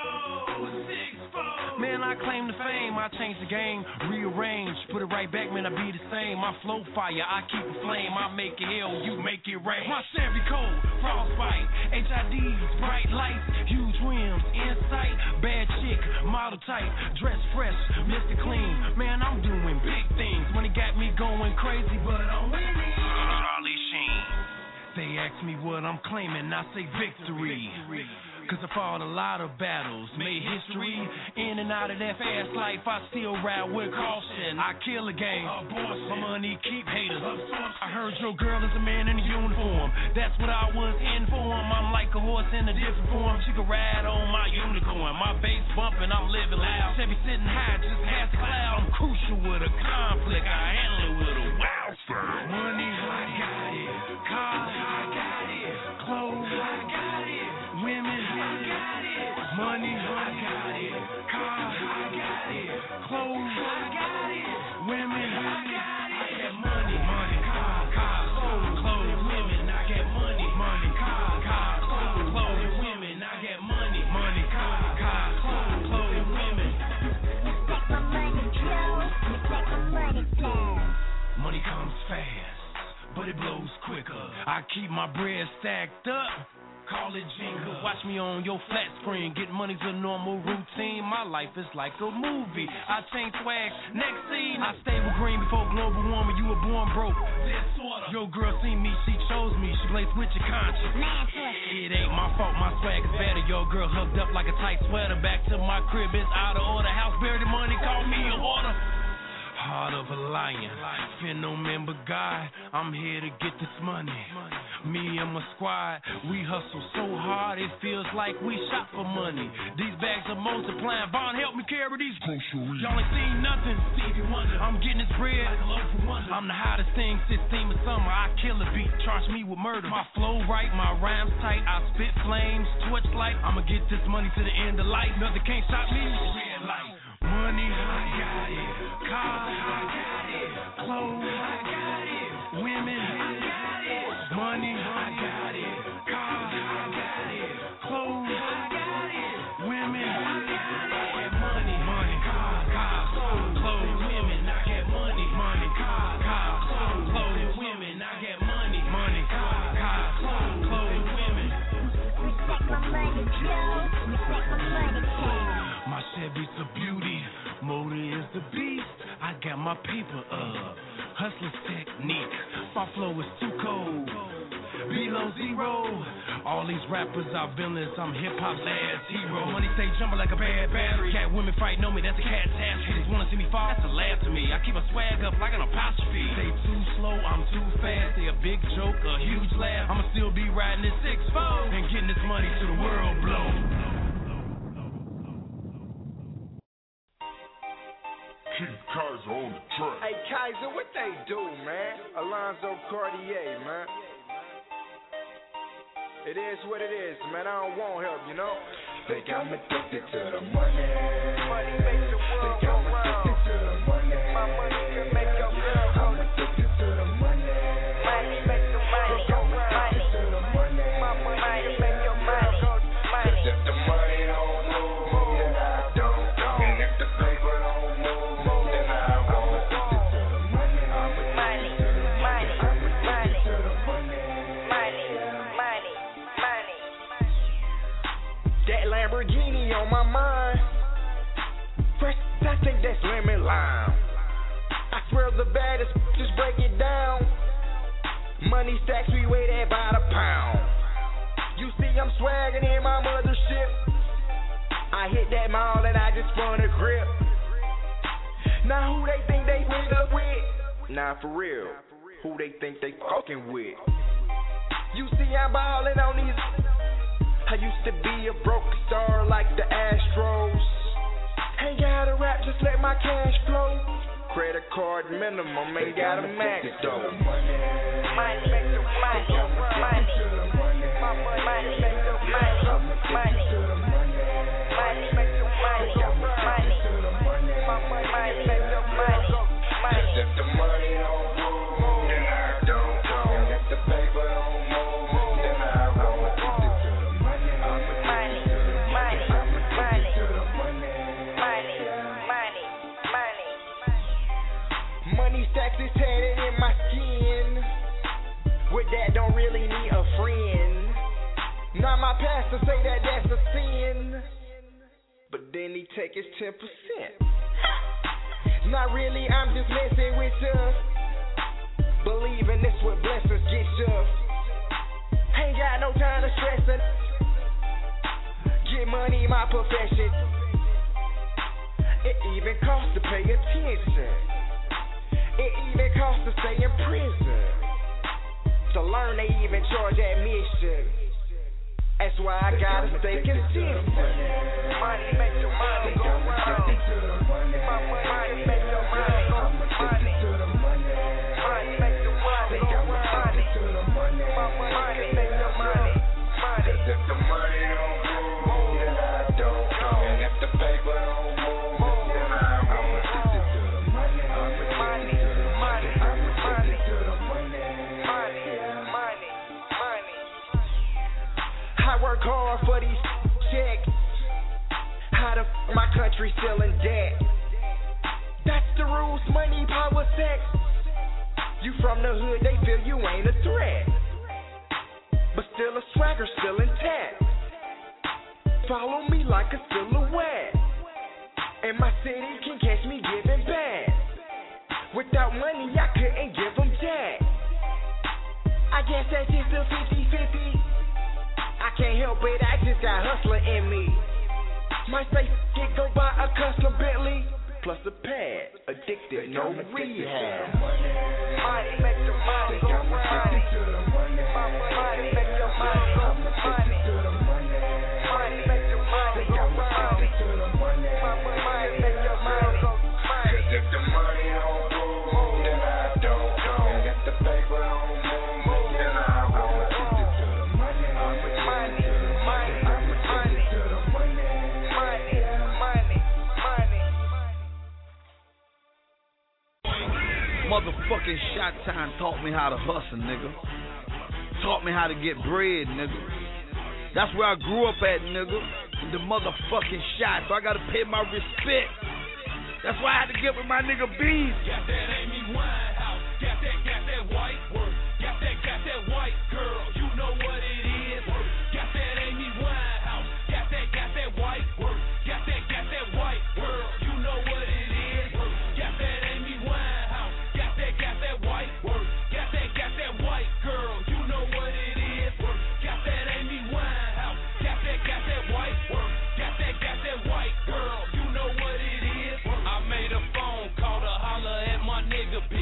Man, I claim the fame, I change the game, rearrange, put it right back, man, I be the same. My flow fire, I keep a flame, I make it hell, you make it rain. My Chevy cold, frostbite, H I Ds, bright lights, huge rims, insight, bad chick, model type, dress fresh, Mister Clean. Man, I'm doing big things, money got me going crazy, but I'm winning. Charlie Sheen. They ask me what I'm claiming, I say victory. Cause I fought a lot of battles, made history. In and out of that fast life, I still ride with caution. I kill a game, my money keep haters. I heard your girl is a man in a uniform. That's what I was in for. I'm like a horse in a different form. She can ride on my unicorn. My bass bumping, I'm living loud. Chevy sitting high, just half the cloud. I'm crucial with a conflict, I handle it with a wow sound. Money, I got it. Cars, I got it. Clothes, I got it. Women, I got it. Money, I got it. Cars, I got it. Clothes, I got it. Women, I got it. I got money, money, car, car, clothes, clothes, women. I got money, money, car, car, clothes, clothes, women. I got money, money, car, car, clothes, clothes, women. Respect my money, Joe. Respect my money, Joe. Money comes fast, but it blows quicker. I keep my bread stacked up. Call it Jenga, watch me on your flat screen. Get money's a normal routine. My life is like a movie. I change swag, next scene. I stay with green before global warming. You were born broke. Your girl seen me, she chose me. She plays with your conscience. It ain't my fault, my swag is better. Your girl hooked up like a tight sweater. Back to my crib, it's out of order. House buried in money, call me a order. Heart of a lion, fear no man but God. I'm here to get this money. Me and my squad, we hustle so hard it feels like we shot for money. These bags are multiplying. Vaughn, help me carry these groceries. Y'all ain't seen nothing. I'm getting this bread. I'm the hottest thing since theme of summer. I kill a beat, charge me with murder. My flow right, my rhymes tight. I spit flames, torch light. I'ma get this money to the end of life. Nothing can't stop me. Red light. Money, I got it. Cars, I got it. Clothes, I got it. Women, I got it. Money, I got it. Cars, I got it. Clothes, I got it. Women, I got it. I get money, money, cars, cars, clothes, clothes, women. I get money, money, cars, cars, clothes, clothes, women. I get money, money, cars, cars, clothes, clothes, women. Respect my money, Joe. Respect my money, Joe. My Chevy's a beauty, motor is the beast. I got my paper up, hustler's technique. My flow is too cold, below zero. All these rappers are villains, I'm hip-hop's last hero. Money stay jumping like a bad battery. Cat women fighting on me, that's a catastrophe. Haters wanna see me fall, that's a laugh to me. I keep my swag up like an apostrophe. They too slow, I'm too fast. They a big joke, a huge laugh. I'ma still be riding this six four and getting this money to the world blow. Keith Kaiser on the track. Hey Kaiser, what they do, man? Alonzo Cartier, man. It is what it is, man. I don't want help, you know. Think I'm addicted to the money. Money makes the world go round. I'm addicted to the money. My money can make your girl go. I'm addicted to the money. Money makes the money go round. Money to the money. My money can make your girl go. Money. If the money don't move, then I don't go. And if the paper don't move, then I won't. I'm addicted to the money. I'm addicted to the money. I'm addicted to the money. Money, money, money. That Lamborghini on my mind. First, I think that's lemon lime. I swear the baddest, just break it down. Money stacks, we weigh that by the pound. You see, I'm swagging in my mothership. I hit that mall and I just spun a grip. Now who they think they went up with? Nah, for real. Who they think they fucking with? You see, I'm ballin' on these. I used to be a broke star like the Astros. Ain't gotta rap, just let my cash flow. Credit card minimum, ain't got a max though. Money make the money, money, my money, money make the money, money, money make the money, money, my money, money make the money, money. If the money don't move, then I don't go. If the paper don't move, then I won't. is tatted in my skin. With that, don't really need a friend. Now my pastor say that that's a sin, but then he take his ten percent. Not really, I'm just messing with you. Believing this what blessings get you. Ain't got no time to stress it. Get money, my profession. It even costs to pay attention. It even costs to stay in prison. To learn, they even charge admission. That's why I gotta stay consistent. Money make your money go round. Money make your money go round. Money make your money go round. Money make your money. Cause if the money don't move, then I don't come. And if the paper don't move, then I won't. Money, money, money, money, money, money, money. I work hard for these checks. How the f my country still in debt? That's the rules, money, power, sex. You from the hood, they feel you ain't a threat. But still a swagger, still intact. Follow me like a silhouette. And my city can catch me giving back. Without money, I couldn't give them jack. I guess that's just a fifty-fifty. I can't help it, I just got hustler in me. Might say, get go buy a custom Bentley, plus a pad, addicted, no rehab. Money make the money go round. Money make your money go round. Money make your money go round. Money make your money go round. Cause if the money don't move, then I don't come. If the paper don't move, then I won't. Motherfucking Shot Time taught me how to hustle, nigga. Taught me how to get bread, nigga. That's where I grew up at, nigga. In the motherfucking Shot. So I gotta pay my respect. That's why I had to get with my nigga Bees. Got that Amy Winehouse. Got that, got that white work. Got that, got that white girl. You know what it is. Got that Amy Winehouse. Got that, got that white work. Got that, got that white girl. You know what it is. Got that Amy Winehouse. Got that, got that white work. Got that, got that white girl. You know what it is. Got that Amy Winehouse. Got that, got that white work. Got that, got that white girl. You know what it is. I made a phone call to holler at my nigga B.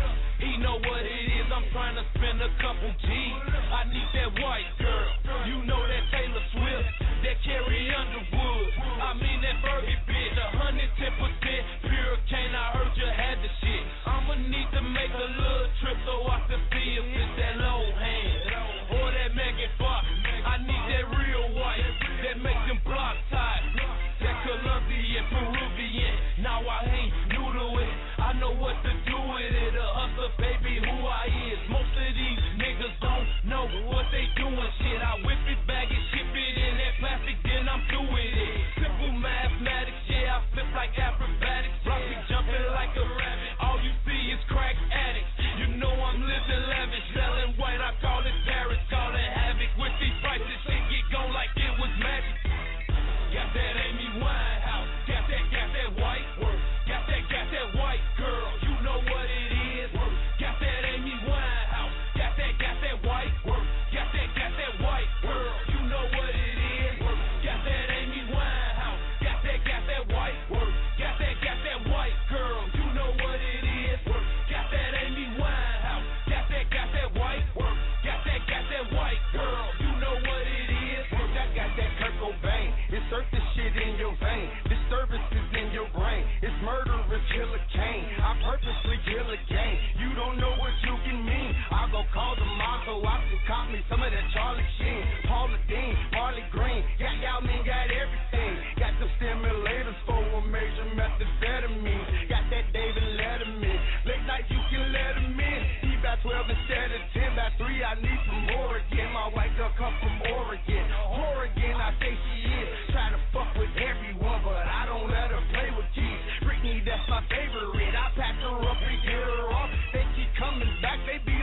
He know what it is. I'm trying to spend a couple G's. I need that white girl. You know that Taylor Swift, that Carrie Underwood. I mean that Fergie bitch, a hundred ten percent pure cane. I heard you had the shit. I'ma need to make a little trip so I can see if it's that low hand or that Megan Fox. I need that real white that makes them block tight. That Colombian, Peruvian. Now I ain't new to it. I know what to do with it. A hustler, baby, who I is. Most of these niggas don't know what they doing. Shit, I whip it, bag it, ship it in that plastic, then I'm through with it. Simple mathematics, yeah, I flip like acrobatics. Block me jumping like a rabbit. All you see is crack addicts. You know I'm living lavish, selling white. I call it Paris, call it havoc. With these prices, shit get gone like it was magic. Got that Amy Winehouse. Got that, got that white work. Got that, got that white girl. You know what it is. Got that Amy Winehouse. Got that, got that white work. Got that, got that white girl. You know what it is. Got that Amy Winehouse. Got that, got that white work. Got that, got that white girl. You know what it is. Got that Amy Winehouse. Got that, got that white work. Got that, got that white girl. You know what it is. I got that Kurt Cobain. Insert this shit in your vein. Disturbances in your brain. It's murderous, killer Kane. I purposely kill a game. You don't know what you can mean. I go call the motto. I can cop me some of that Charlie Sheen, Paula Dean, Marley Green. Got y'all men got everything. Got the stimulators for a major methamphetamine. Got that David Letterman. Late night you can let him in. He about twelve instead of ten. By three I need some more again. My white girl come from Oregon. Oregon I say she is. Try to fuck with everyone, but I don't let her play with kids. Britney, that's my favorite. I pack her up and get her off.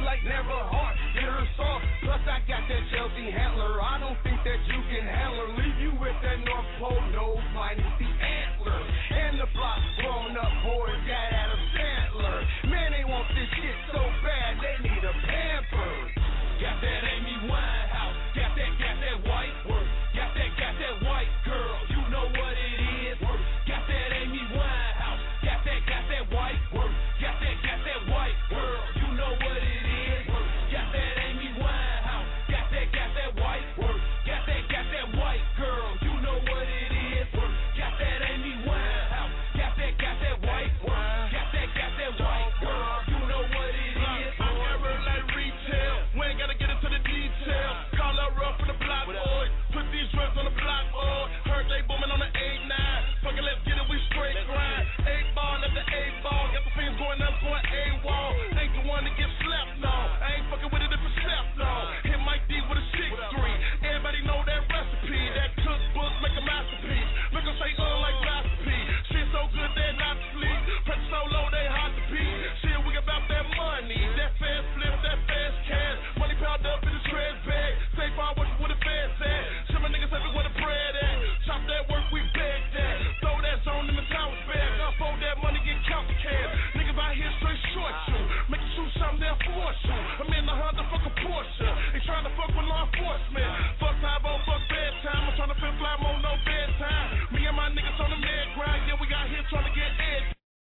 like never hard. Get her soft. Plus I got that Chelsea handler. I don't think that you can handle her. Leave you with that North Pole nose minus the antler. And the block grown up boys got Adam Sandler. Man, they want this shit so bad they need a pamper. Got that Amy Winehouse. Got that, got that white work. Got that, got that white girl. You know what it is. Got that Amy Winehouse. Got that, got that white work. Got that, got that white girl. You know what it is. Got that Amy Winehouse. Got that, got that white work. Got that, got that white girl. You know what it is. Got that Amy Winehouse. Got that, got that white work. Got that, got that white girl. You know what it is. I never like retail. We ain't gotta get into the detail. Call her up from the block, boy. Put these drugs on the block, boy. Heard they booming on the eight nine. Fucking let's get it, we straight grind. Eight ball after eight ball. Got the things going up, going A-wall. Ain't the one to get slept on. I ain't fucking with it if it's slept on. Hit Mike D with a six three. Everybody know that recipe. That cookbook make a masterpiece. Look them say, uh, like masterpiece. Shit so good they not sleep. Press so low they hard to beat. Shit, we about that money. That fast flip, that fast cash. Money piled up in the trash bag. Safe I watch where the fans at. Some niggas have it where the bread at. Chop that work, we beg that. Throw that zone in the towers bag. I fold that money, get count cash. Niggas out here straight short you. Make you shoot something, they'll force you. I'm in the Honda, fuck a Porsche. They trying to fuck with law enforcement. Fuck time on fuck bedtime. I'm trying to flip fly on no bedtime. Me and my niggas on the mad grind. Yeah, we got here trying to get edge.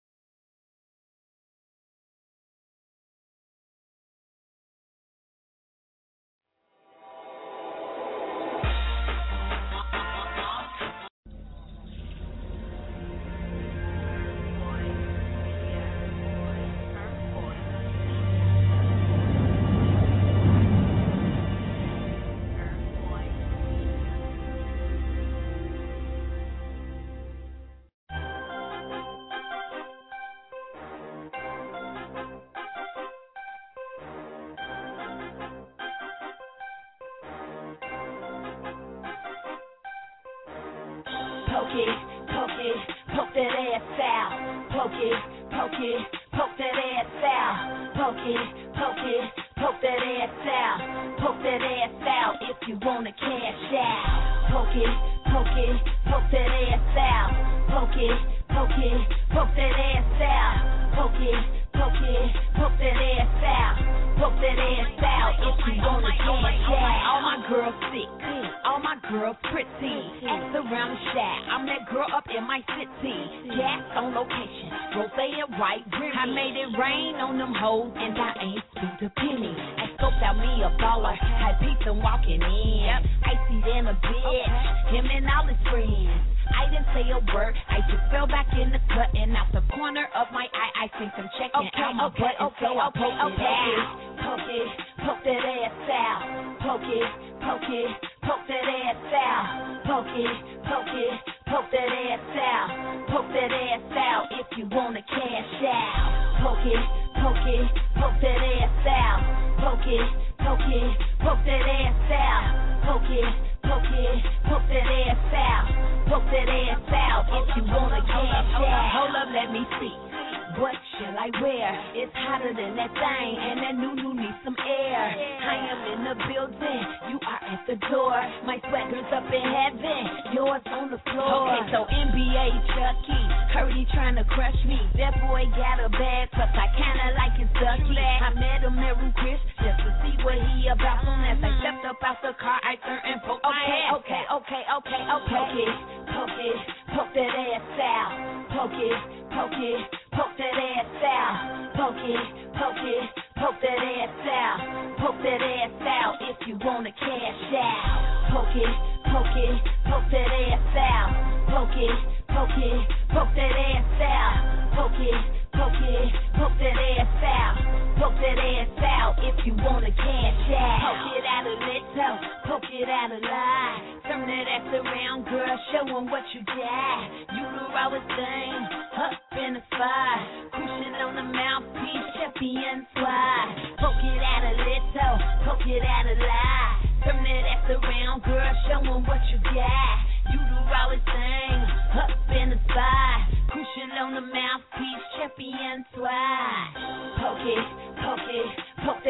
Poke it, poke it, poke that ass out. Poke it, poke it, poke that ass out. Poke it, poke it, poke that ass out. Poke that ass out if you wanna cash out. Poke it, poke it, poke that ass out. Poke it, poke it, poke that ass out. Poke it, poke it, poke that ass out. Poke that ass out if you wanna cash out. All my girls sick, all my girls pretty. Act around the shack, I'm that girl up in my city. Gas on location, Rosea right Grimmy. I made it rain on them hoes and I ain't spent a penny. I scoped out me a baller, had pizza walking in. Icy than a bitch, him and all his friends. I didn't say a word, I just fell back in the cut and out the corner of my eye I think I'm checking okay, out my okay, butt okay, so I okay, poke okay, it out. Poke it, poke that ass out. Poke it, poke it, poke that ass out. Poke it, poke it, poke that ass out. Poke that ass out if you wanna cash out. Poke it, poke it, poke that ass out. Poke it, poke it, poke that ass out. Poke it, poke it, poke that ass out. Poke that ass out if you wanna cash out. Hold up, let me see. What shall I wear? It's hotter than that thing, and that new new needs some air. I am in the building, you are at the door. My swagger's up in heaven, yours on the floor. Okay, so N B A Chucky, heard he trying to crush me. That boy got a bag, plus I kinda like his ducky. I met him at Rue Chris just to see what he about. Soon as I stepped up out the car, I turned and poked my head. Okay, okay, okay, okay. Poke it, poke it, poke that ass out. Poke it, poke it, poke that ass out. Poke it, poke it, poke that ass out. Poke that ass out if you wanna cash out. Poke it, poke it, poke that ass out. Poke it, poke it, poke that ass out. Poke it, poke it, poke that ass out. Poke that ass out if you wanna cash out. Poke it out a little, poke it out a lot. Turn that ass around, girl, show 'em what you got. You the rawest thing, up in the spot. Cushion on the mouthpiece, champion swat. Poke it out a little, poke it out a lot. Turn that ass around, girl, show 'em what you got. You the rawest thing, up in the spot. Cushion on the mouthpiece, champion swat. Poke it, poke it, poke that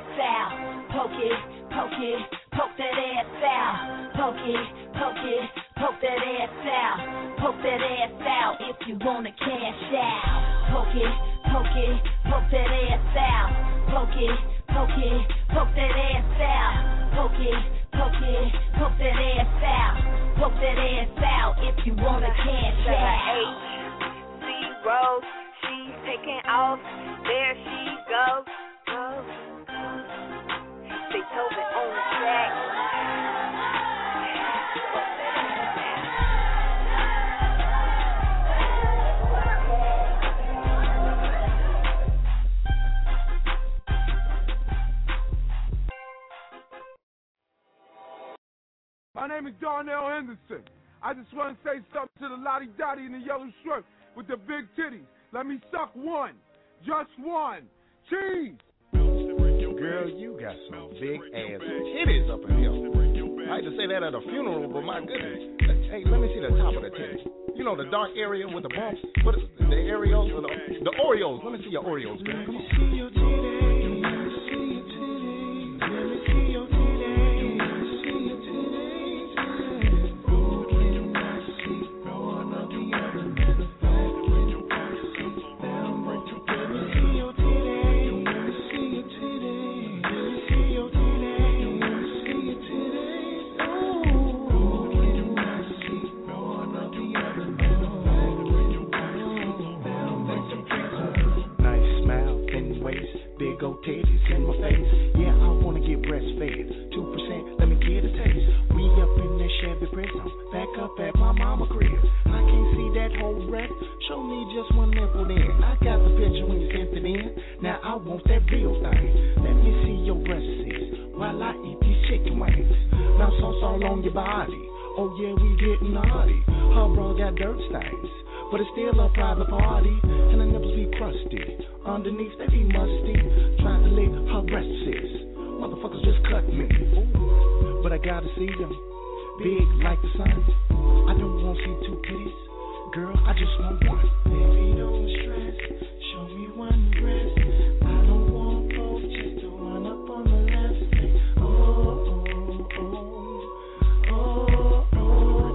ass out. Poke it, poke it, poke that ass out. Poke it, poke it, poke that ass out. Poke that ass out if you wanna cash out. Poke it, poke it, poke that ass out. Poke it, poke it, poke that ass out. Poke it, poke it, poke that ass out. Poke that ass out if you wanna cash out. Zero, she's taking off. There she goes. Goes. They told it on the track. My name is Darnell Henderson. I just want to say something to the lottie dottie in the yellow shirt with the big titties. Let me suck one. Just one. Cheese. Girl, you got some big ass titties up in here. I hate to say that at a funeral, but my goodness. Hey, let me see the top of the titties. You know the dark area with the bumps? What is the areoles? Or the, the Oreos. Let me see your Oreos, girl. Come on. Titties in my face. Yeah, I wanna get breastfed. Two percent, let me get a taste. We up in that Chevy Prezo, back up at my mama crib. I can't see that whole breast. Show me just one nipple then. I got the picture when you sent it in. Now I want that real thing. Let me see your breasts while I eat these chicken wings. Now sauce all on your body. Oh yeah, we getting naughty. Her bra got dirt stains, but it's still a private party. And the nipples be crusty. Underneath they be musty. Trying to lick her breasts. Motherfuckers just cut me. Ooh, but I gotta see them. Big like the sun. I don't want to see two titties. Girl, I just want one. Baby, don't stress. Show me one breast. I don't want both. Just the one up on the left. Oh, oh, oh. Oh, oh, oh.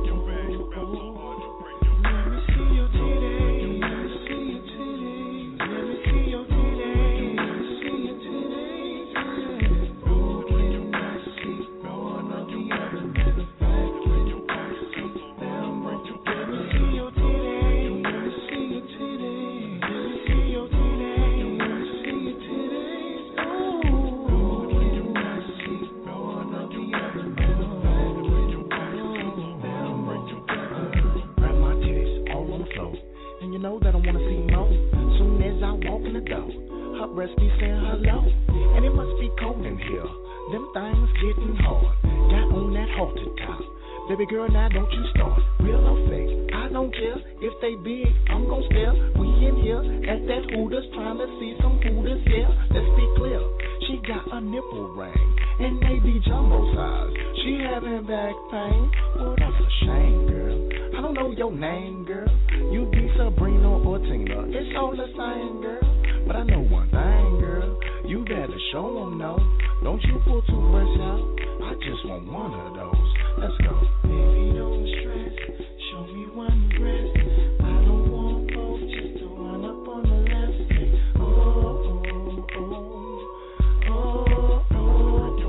Let me see your titties. Let me see your titties. Let me see your titties. Let me see your titties. Oh, can you not see one of the other? Matter of fact, when you pass it down, let me see your titties. Let me see your titties. Let me see your titties. Let me see your titties. Oh, can you not see one of the other? Matter of fact, when you pass it down, let me grab my titties all on the floor. And you know that I wanna see more. Soon as I walk in the door, her breast be saying hello. And it must be cold in here. Them things getting hard. Got on that halter top. Baby girl, now don't you start. Real or fake, I don't care. If they big, I'm gon' stare. We in here at that Hooters trying to see some Hooters. Yeah, let's be clear. She got a nipple ring, and they be jumbo size. She having back pain. Well, that's a shame, girl. I don't know your name, girl. You be Sabrina or Tina. It's all the same, girl. But I know one thing, girl. You better show them no. Don't you pull too much out. I just want one of those. Let's go. Baby, don't stress. Show me one breast. I don't want both. Just the one up on the left. Oh, oh, oh. Oh, oh, oh.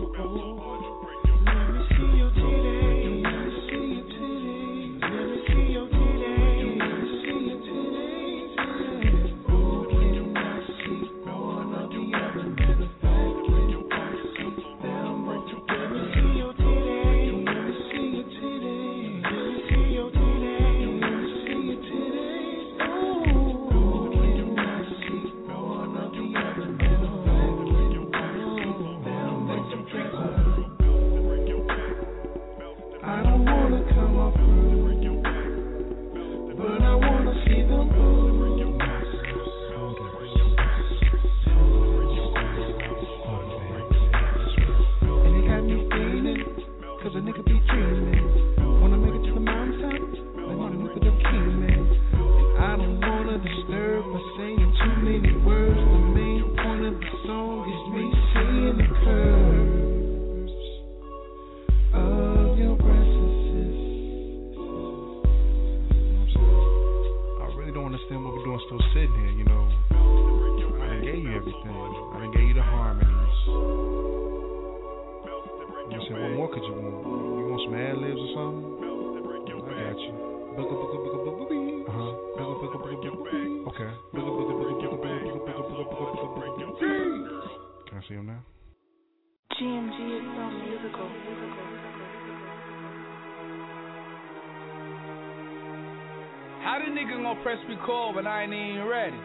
Let me see your titties. Let me see your titties. Let me see your titties. Let me see your titties. Oh, can you not see one of the other? Matter of fact, when you pass it down, let me see your titties. Let me see your titties. something? I got you. Booga booga booga booga bee. Uh huh. Booga booga booga booga bee. Okay. Booga booga booga booga booga booga booga booga booga booga. Can I see him now? G M G is so musical. How the nigga gonna press record when I ain't even ready?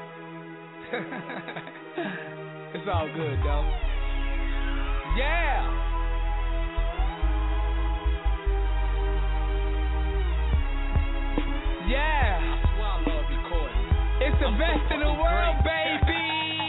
It's all good, though. Yeah! Yeah! That's why I love recording. It's the best in the world, baby!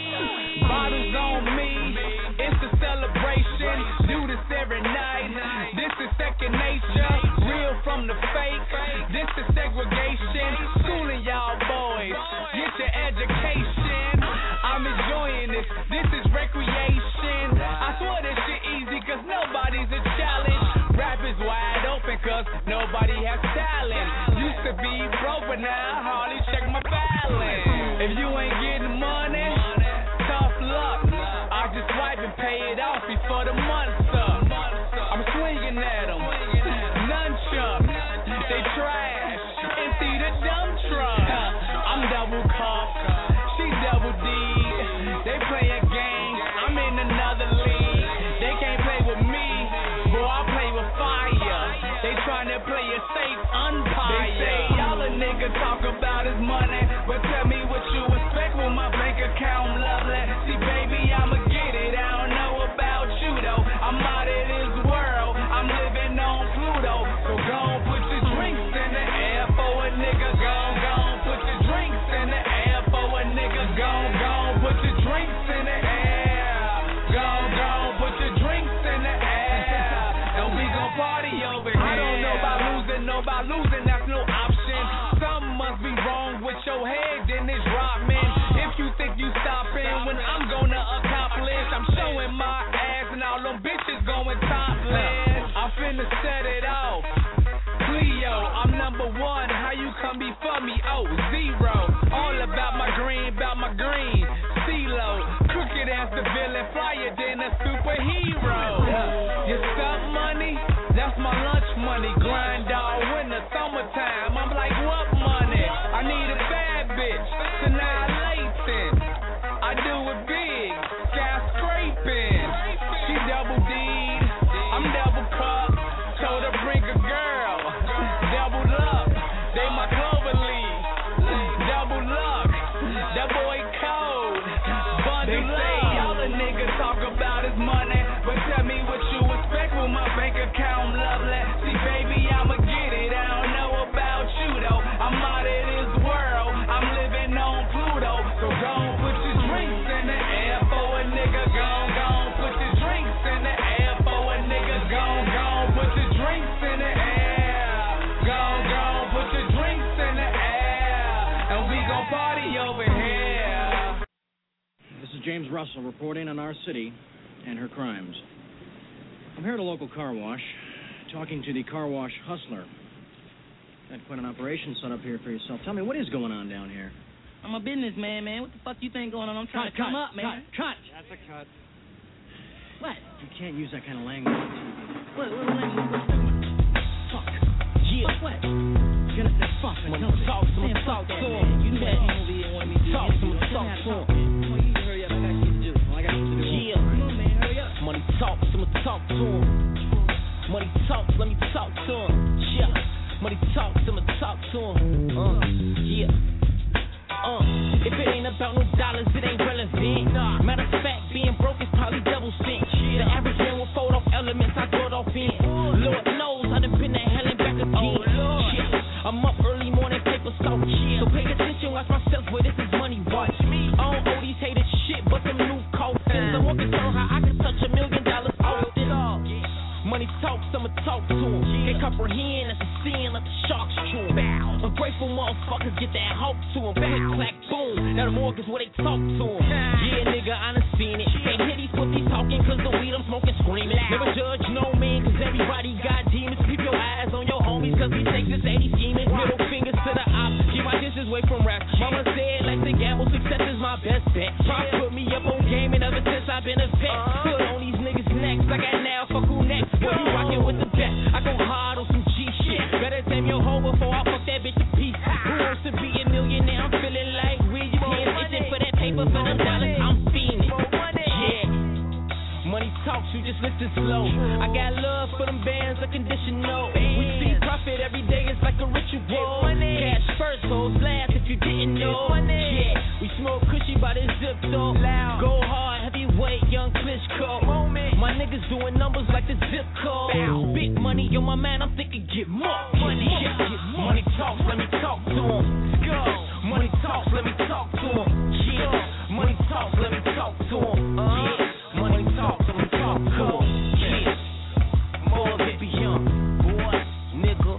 Bottles on me. It's a celebration. Do this every night. This is second nature. Real from the fake. This is segregation. Schooling y'all boys. Get your education. I'm enjoying this. This is recreation. I swear this shit easy cause nobody's a challenge. Rap is wide open cause nobody has talent. Used to be broke but now I hardly check my balance. If you ain't getting money, tough luck. I just swipe and pay it off before the month's up. I'm swinging at them. Nunchuck. They trash. Empty the dump truck. I'm double cup. She double D. They play a game. I'm in another league. They can't play with me. Boy, I play with fire. They trying to play a safe umpire. They say all a nigga talk about is money. But tell me what you expect with my bank account lovely. See, baby, I'ma get it. I don't know about you, though. I'm out of this world. I'm living on Pluto. So go on, put your drinks in the air for a nigga. Go on, go on, put your drinks in the air for a nigga. Go on, go on, put your drinks in the air. Go on, go on, put your drinks in the air. And we gon' party over here. I don't know about losing, know about losing, that's no option. Something must be wrong with your head, then it's rotten. If you think you stopping when I'm gonna accomplish, I'm showing my ass and all them bitches going topless. I'm finna set it off. Cleo, I'm number one. How you come before me? Oh, zero. All about my green, about my green. CeeLo, crooked as the villain, flyer than a superhero. You stuff money? That's my lunch money. Grind all winter, summertime. I'm like, what money? I need a bad bitch. Annihilation. I do it big. Skyscraping. She double D'd. I'm double cup. Told her bring a girl. Double up. They my Clover Leaf. Double luck. That boy cold. Bundle up. All the niggas talk about is money. But tell me what you expect with my bank account lovely. See, baby, I'ma get it. I don't know about you, though. I'm out of this world. I'm living on Pluto. So go on, put your drinks in the air for a nigga. Go on, go on, put your drinks in the air for a nigga. Go on, go on, put your drinks in the air. Go on, go on, put your drinks in the air. And we gon' party over here. This is James Russell reporting on our city and her crimes. I'm here at a local car wash, talking to the car wash hustler. Had quite an operation set up here for yourself. Tell me, what is going on down here? I'm a businessman, man. What the fuck you think going on? I'm trying cut, to come cut, up, man. Cut, cut. That's a cut. What? You can't use that kind of language on T V. What, what language? What's that? Fuck. Yeah. Fuck what? You're gonna say fuck. When you talk, someone talk to him. You know that over here want me to talk, someone talk to him. Well, you hurry up. I got shit to do. Well, I got shit to do. Yeah. Come on, man. Hurry up. Money talk, someone talk to him. Money talk, let me talk to him. Yeah. Money talk, someone talk to him. Uh, yeah. Uh, if it ain't about no dollars, it ain't relevant. Nah. Matter of fact, being broke is probably double cent. Yeah. The average man will fold off elements, I throw it off in. Lord knows I done been to hell and back again. Oh, Lord. Yeah. I'm up early morning, paper stalk. Yeah. So pay attention, watch myself, where this is money. Watch me. I don't owe these haters shit, but them new coasters. I'm more concerned how I can touch a million dollars off this. Money talks, I'ma talk to him. Can't comprehend that's a sin, let the sharks chew him. Ungrateful motherfuckers get that hope to him. Click, clack, boom. Now the morgue is where they talk to him. Yeah, nigga, I done seen it. Ain't hear these pussies talking cause the weed I'm smoking screaming. Never judge no man cause everybody got demons. Keep your eyes on your homies cause these niggas say they scheming. Middle fingers to the op. Keep my distance away from rap. Mama said like to gamble, success is my best bet. Try to put me up on game and ever since I've been a vet. Put on these niggas' necks. I got now, fuck who next? Boy, you rockin' with the best. I go hard on some G you just listen slow. I got love for them bands, unconditional. We see profit every day, it's like a ritual. Cash first, hoes last if you didn't know. Yeah, we smoke cushy by this zip though. Go hard, heavyweight, young Klitschko. My niggas doing numbers like the zip code. Big money on my man, I'm thinking get more money. Yeah, get money talks, let me talk to him. Go. Money talks, let me talk to him. Yeah, money talks, let me talk to him. Yeah, money talks, let me talk to him. Yeah, more baby young boy, nigga.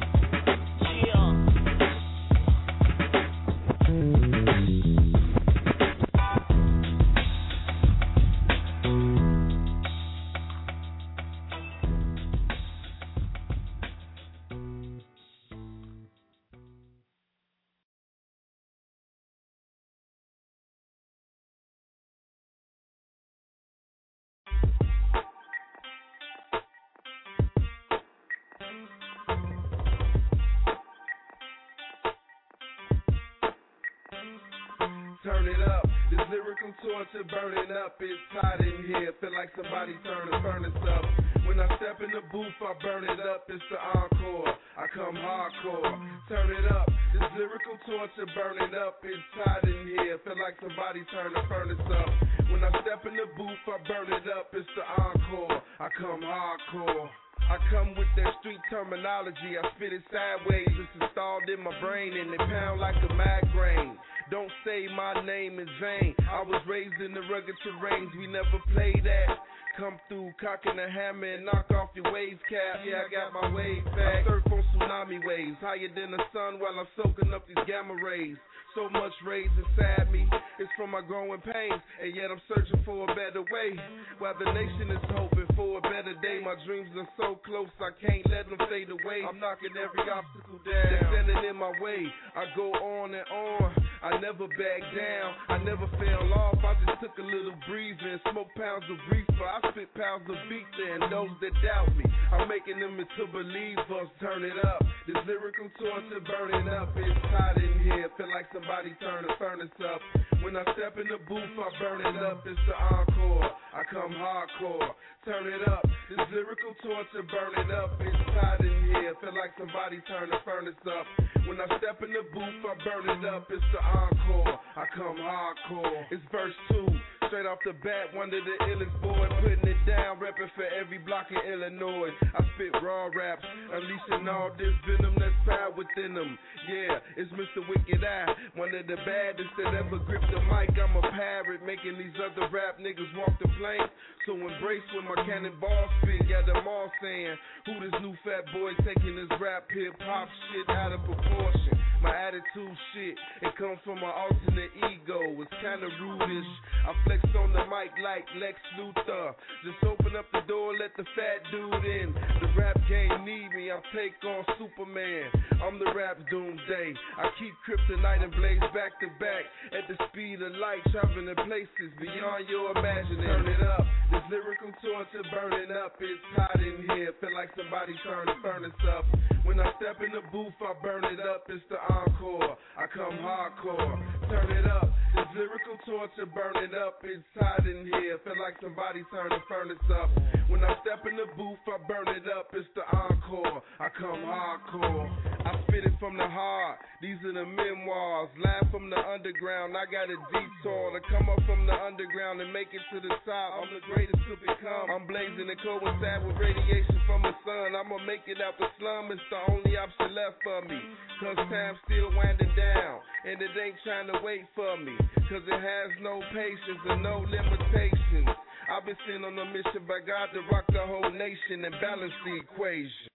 Turn it up, this lyrical torture burning up. It's hot in here, feel like somebody turned the furnace up. When I step in the booth, I burn it up. It's the encore, I come hardcore. Turn it up, this lyrical torture burning up. It's hot in here, feel like somebody turned the furnace up. When I step in the booth, I burn it up. It's the encore, I come hardcore. I come with that street terminology, I spit it sideways, it's installed in my brain and it pound like a migraine. Don't say my name in vain, I was raised in the rugged terrains, we never play that. Come through, cocking a hammer and knock off your wave cap. Yeah, I got my wave back. I surf on tsunami waves, higher than the sun while I'm soaking up these gamma rays. So much rage inside me, it's from my growing pains, and yet I'm searching for a better way. While the nation is hoping for a better day, my dreams are so close I can't let them fade away. I'm knocking every obstacle down that's standing in my way. I go on and on, I never back down, I never fell off. I just took a little breather and smoked pounds of reefer. I spit pounds of beat and those that doubt me, I'm making them into believers. Turn it up, this lyrical torture burning up. It's hot in here, feel like somebody turn the furnace up. When I step in the booth, I burn it up. It's the encore, I come hardcore. Turn it up, this lyrical torture burning up. It's hot in here, feel like somebody turn the furnace up. When I step in the booth, I burn it up. It's the encore, I come hardcore. It's verse two. Straight off the bat, one of the illest boys, putting it down, repping for every block in Illinois. I spit raw raps, unleashing all this venom that's power within them. Yeah, it's Mister Wicked Eye, one of the baddest that ever gripped the mic. I'm a pirate, making these other rap niggas walk the plank. So embrace when my cannonball spit, got them all saying, who this new fat boy taking this rap hip hop shit out of proportion. My attitude shit, it comes from my alternate ego, it's kinda rudish. I flex on the mic like Lex Luthor. Just open up the door, let the fat dude in. The rap game need me, I take on Superman. I'm the rap's doomsday. I keep kryptonite and blaze back to back at the speed of light, traveling to places beyond your imagining. Turn it up, this lyrical torture burning up. It's hot in here, feel like somebody turned the furnace up. When I step in the booth, I burn it up. It's the encore, I come hardcore. Turn it up, this lyrical torture burning up. It's hot in here, feel like somebody turned the furnace up. When I step in the booth, I burn it up. It's the encore, I come hardcore. I spit it from the heart, these are the memoirs. Live from the underground, I got a detour to come up from the underground and make it to the top. I'm the greatest to become. I'm blazing and coincide with radiation from the sun. I'ma make it out the slum, it's the only option left for me. Cause time's still winding down, and it ain't trying to wait for me. Cause it has no patience and no limitations. I've been sent on a mission by God to rock the whole nation and balance the equation.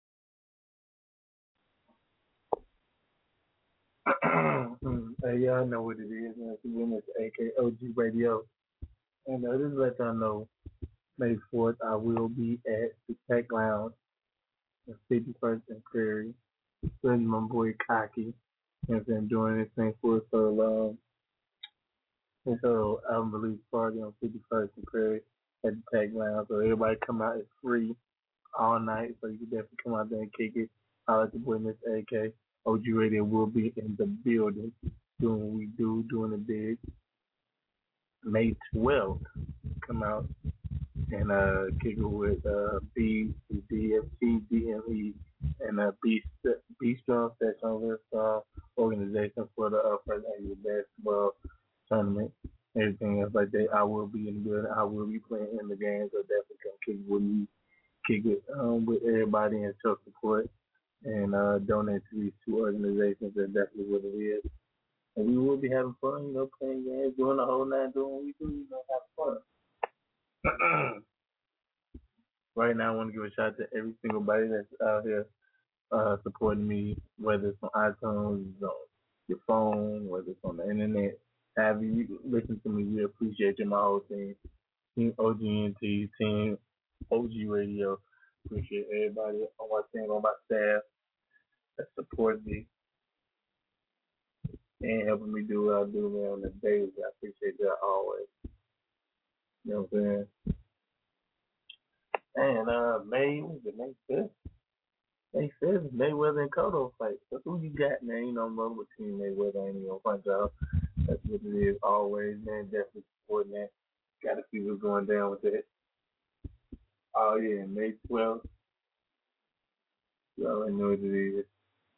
Hey, y'all know what it is, man. It's A K O G Radio. And uh, just let y'all know, May fourth, I will be at the Tech Lounge in fifty-first and Prairie. With my boy Cocky. I've been doing this thing for so long. And so album release party on fifty-first and Prairie at the Tech Lounge. So everybody come out, it's free all night. So you can definitely come out there and kick it. I like the boy Miss A K. O G Radio will be in the building doing what we do, doing it big. May twelfth, come out and uh, kick it with uh, B, D F T, D M E, and uh, B, B Strong Section Lift uh, organization for the uh, first annual basketball tournament. Everything else like that. I will be in the building. I will be playing in the games. So definitely come kick it with me, kick it um, with everybody and show support and uh, donate to these two organizations. That's definitely what it is. And we will be having fun, you know, playing games, doing the whole night, doing what we do, you know, have fun. Right now, I want to give a shout out to every single body that's out here uh, supporting me, whether it's on iTunes, on your phone, whether it's on the internet. Have you listen to me? We appreciate you, my whole team, Team O G N T, Team O G Radio. Appreciate everybody on my team, on my staff that support me and helping me do what I do, man, on the daily. I appreciate that always. You know what I'm saying? And uh, May, what was it, May fifth? May fifth, Mayweather and Cotto fight. So who you got, man? You know, I'm rolling with Team Mayweather. I ain't even gonna punch out. That's what it is always, man. Definitely supporting that. Got to see what's going down with that. Oh, yeah, May twelfth. You already know what it is.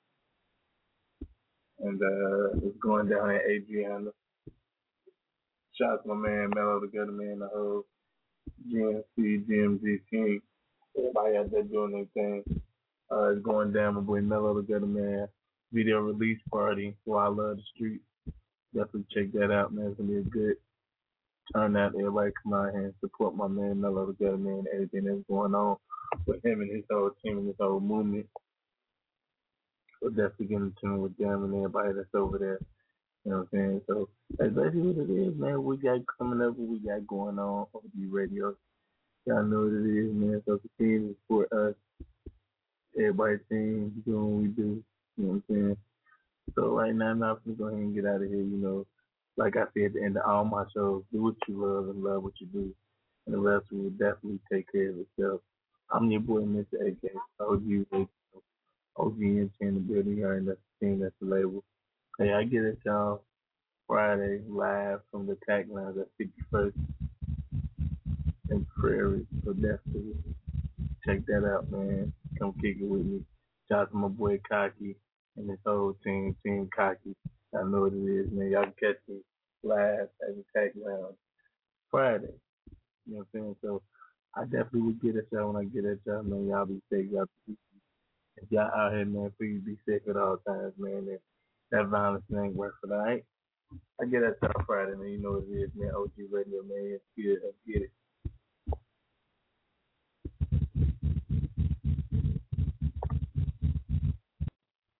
And uh, it's going down at Adriana. Shout out to my man, Mello the Gutter Man, the whole G M C, G M Z team. Everybody out there doing their thing. Uh, it's going down, my boy Mello the Gutter Man. Video release party for I Love the Street. Definitely check that out, man. It's going to be a good turnout. Everybody come out here and support my man Mello the Gutter Man and everything that's going on with him and his whole team and his whole movement. So definitely get in tune with them and everybody that's over there. You know what I'm saying? So that's basically what it is, man. We got coming up, what we got going on on the radio. Y'all know what it is, man. So continue to support us. Everybody team doing what we do. You know what I'm saying? So right now, I'm not going to go ahead and get out of here. You know, like I said at the end of all my shows, do what you love and love what you do. And the rest will definitely take care of itself. I'm your boy, Mister A K, O G, O G N T in the building here, and that's the team, that's the label. Hey, I get it, y'all. Friday, live from the Tack Lounge at fifty-first and Prairie. So definitely check that out, man. Come kick it with me. Shout out to my boy Cocky and his whole team, Team Cocky. I know what it is, man. Y'all can catch me live at the Tack Lounge Friday. You know what I'm saying? So I definitely will get at y'all when I get at y'all, man. Y'all be safe. Y'all be If y'all out here, man, please be safe at all times, man. And that violence ain't worth it, all right? I get at y'all Friday, man. You know what it is, man. O G Radio, man. Get it, get it.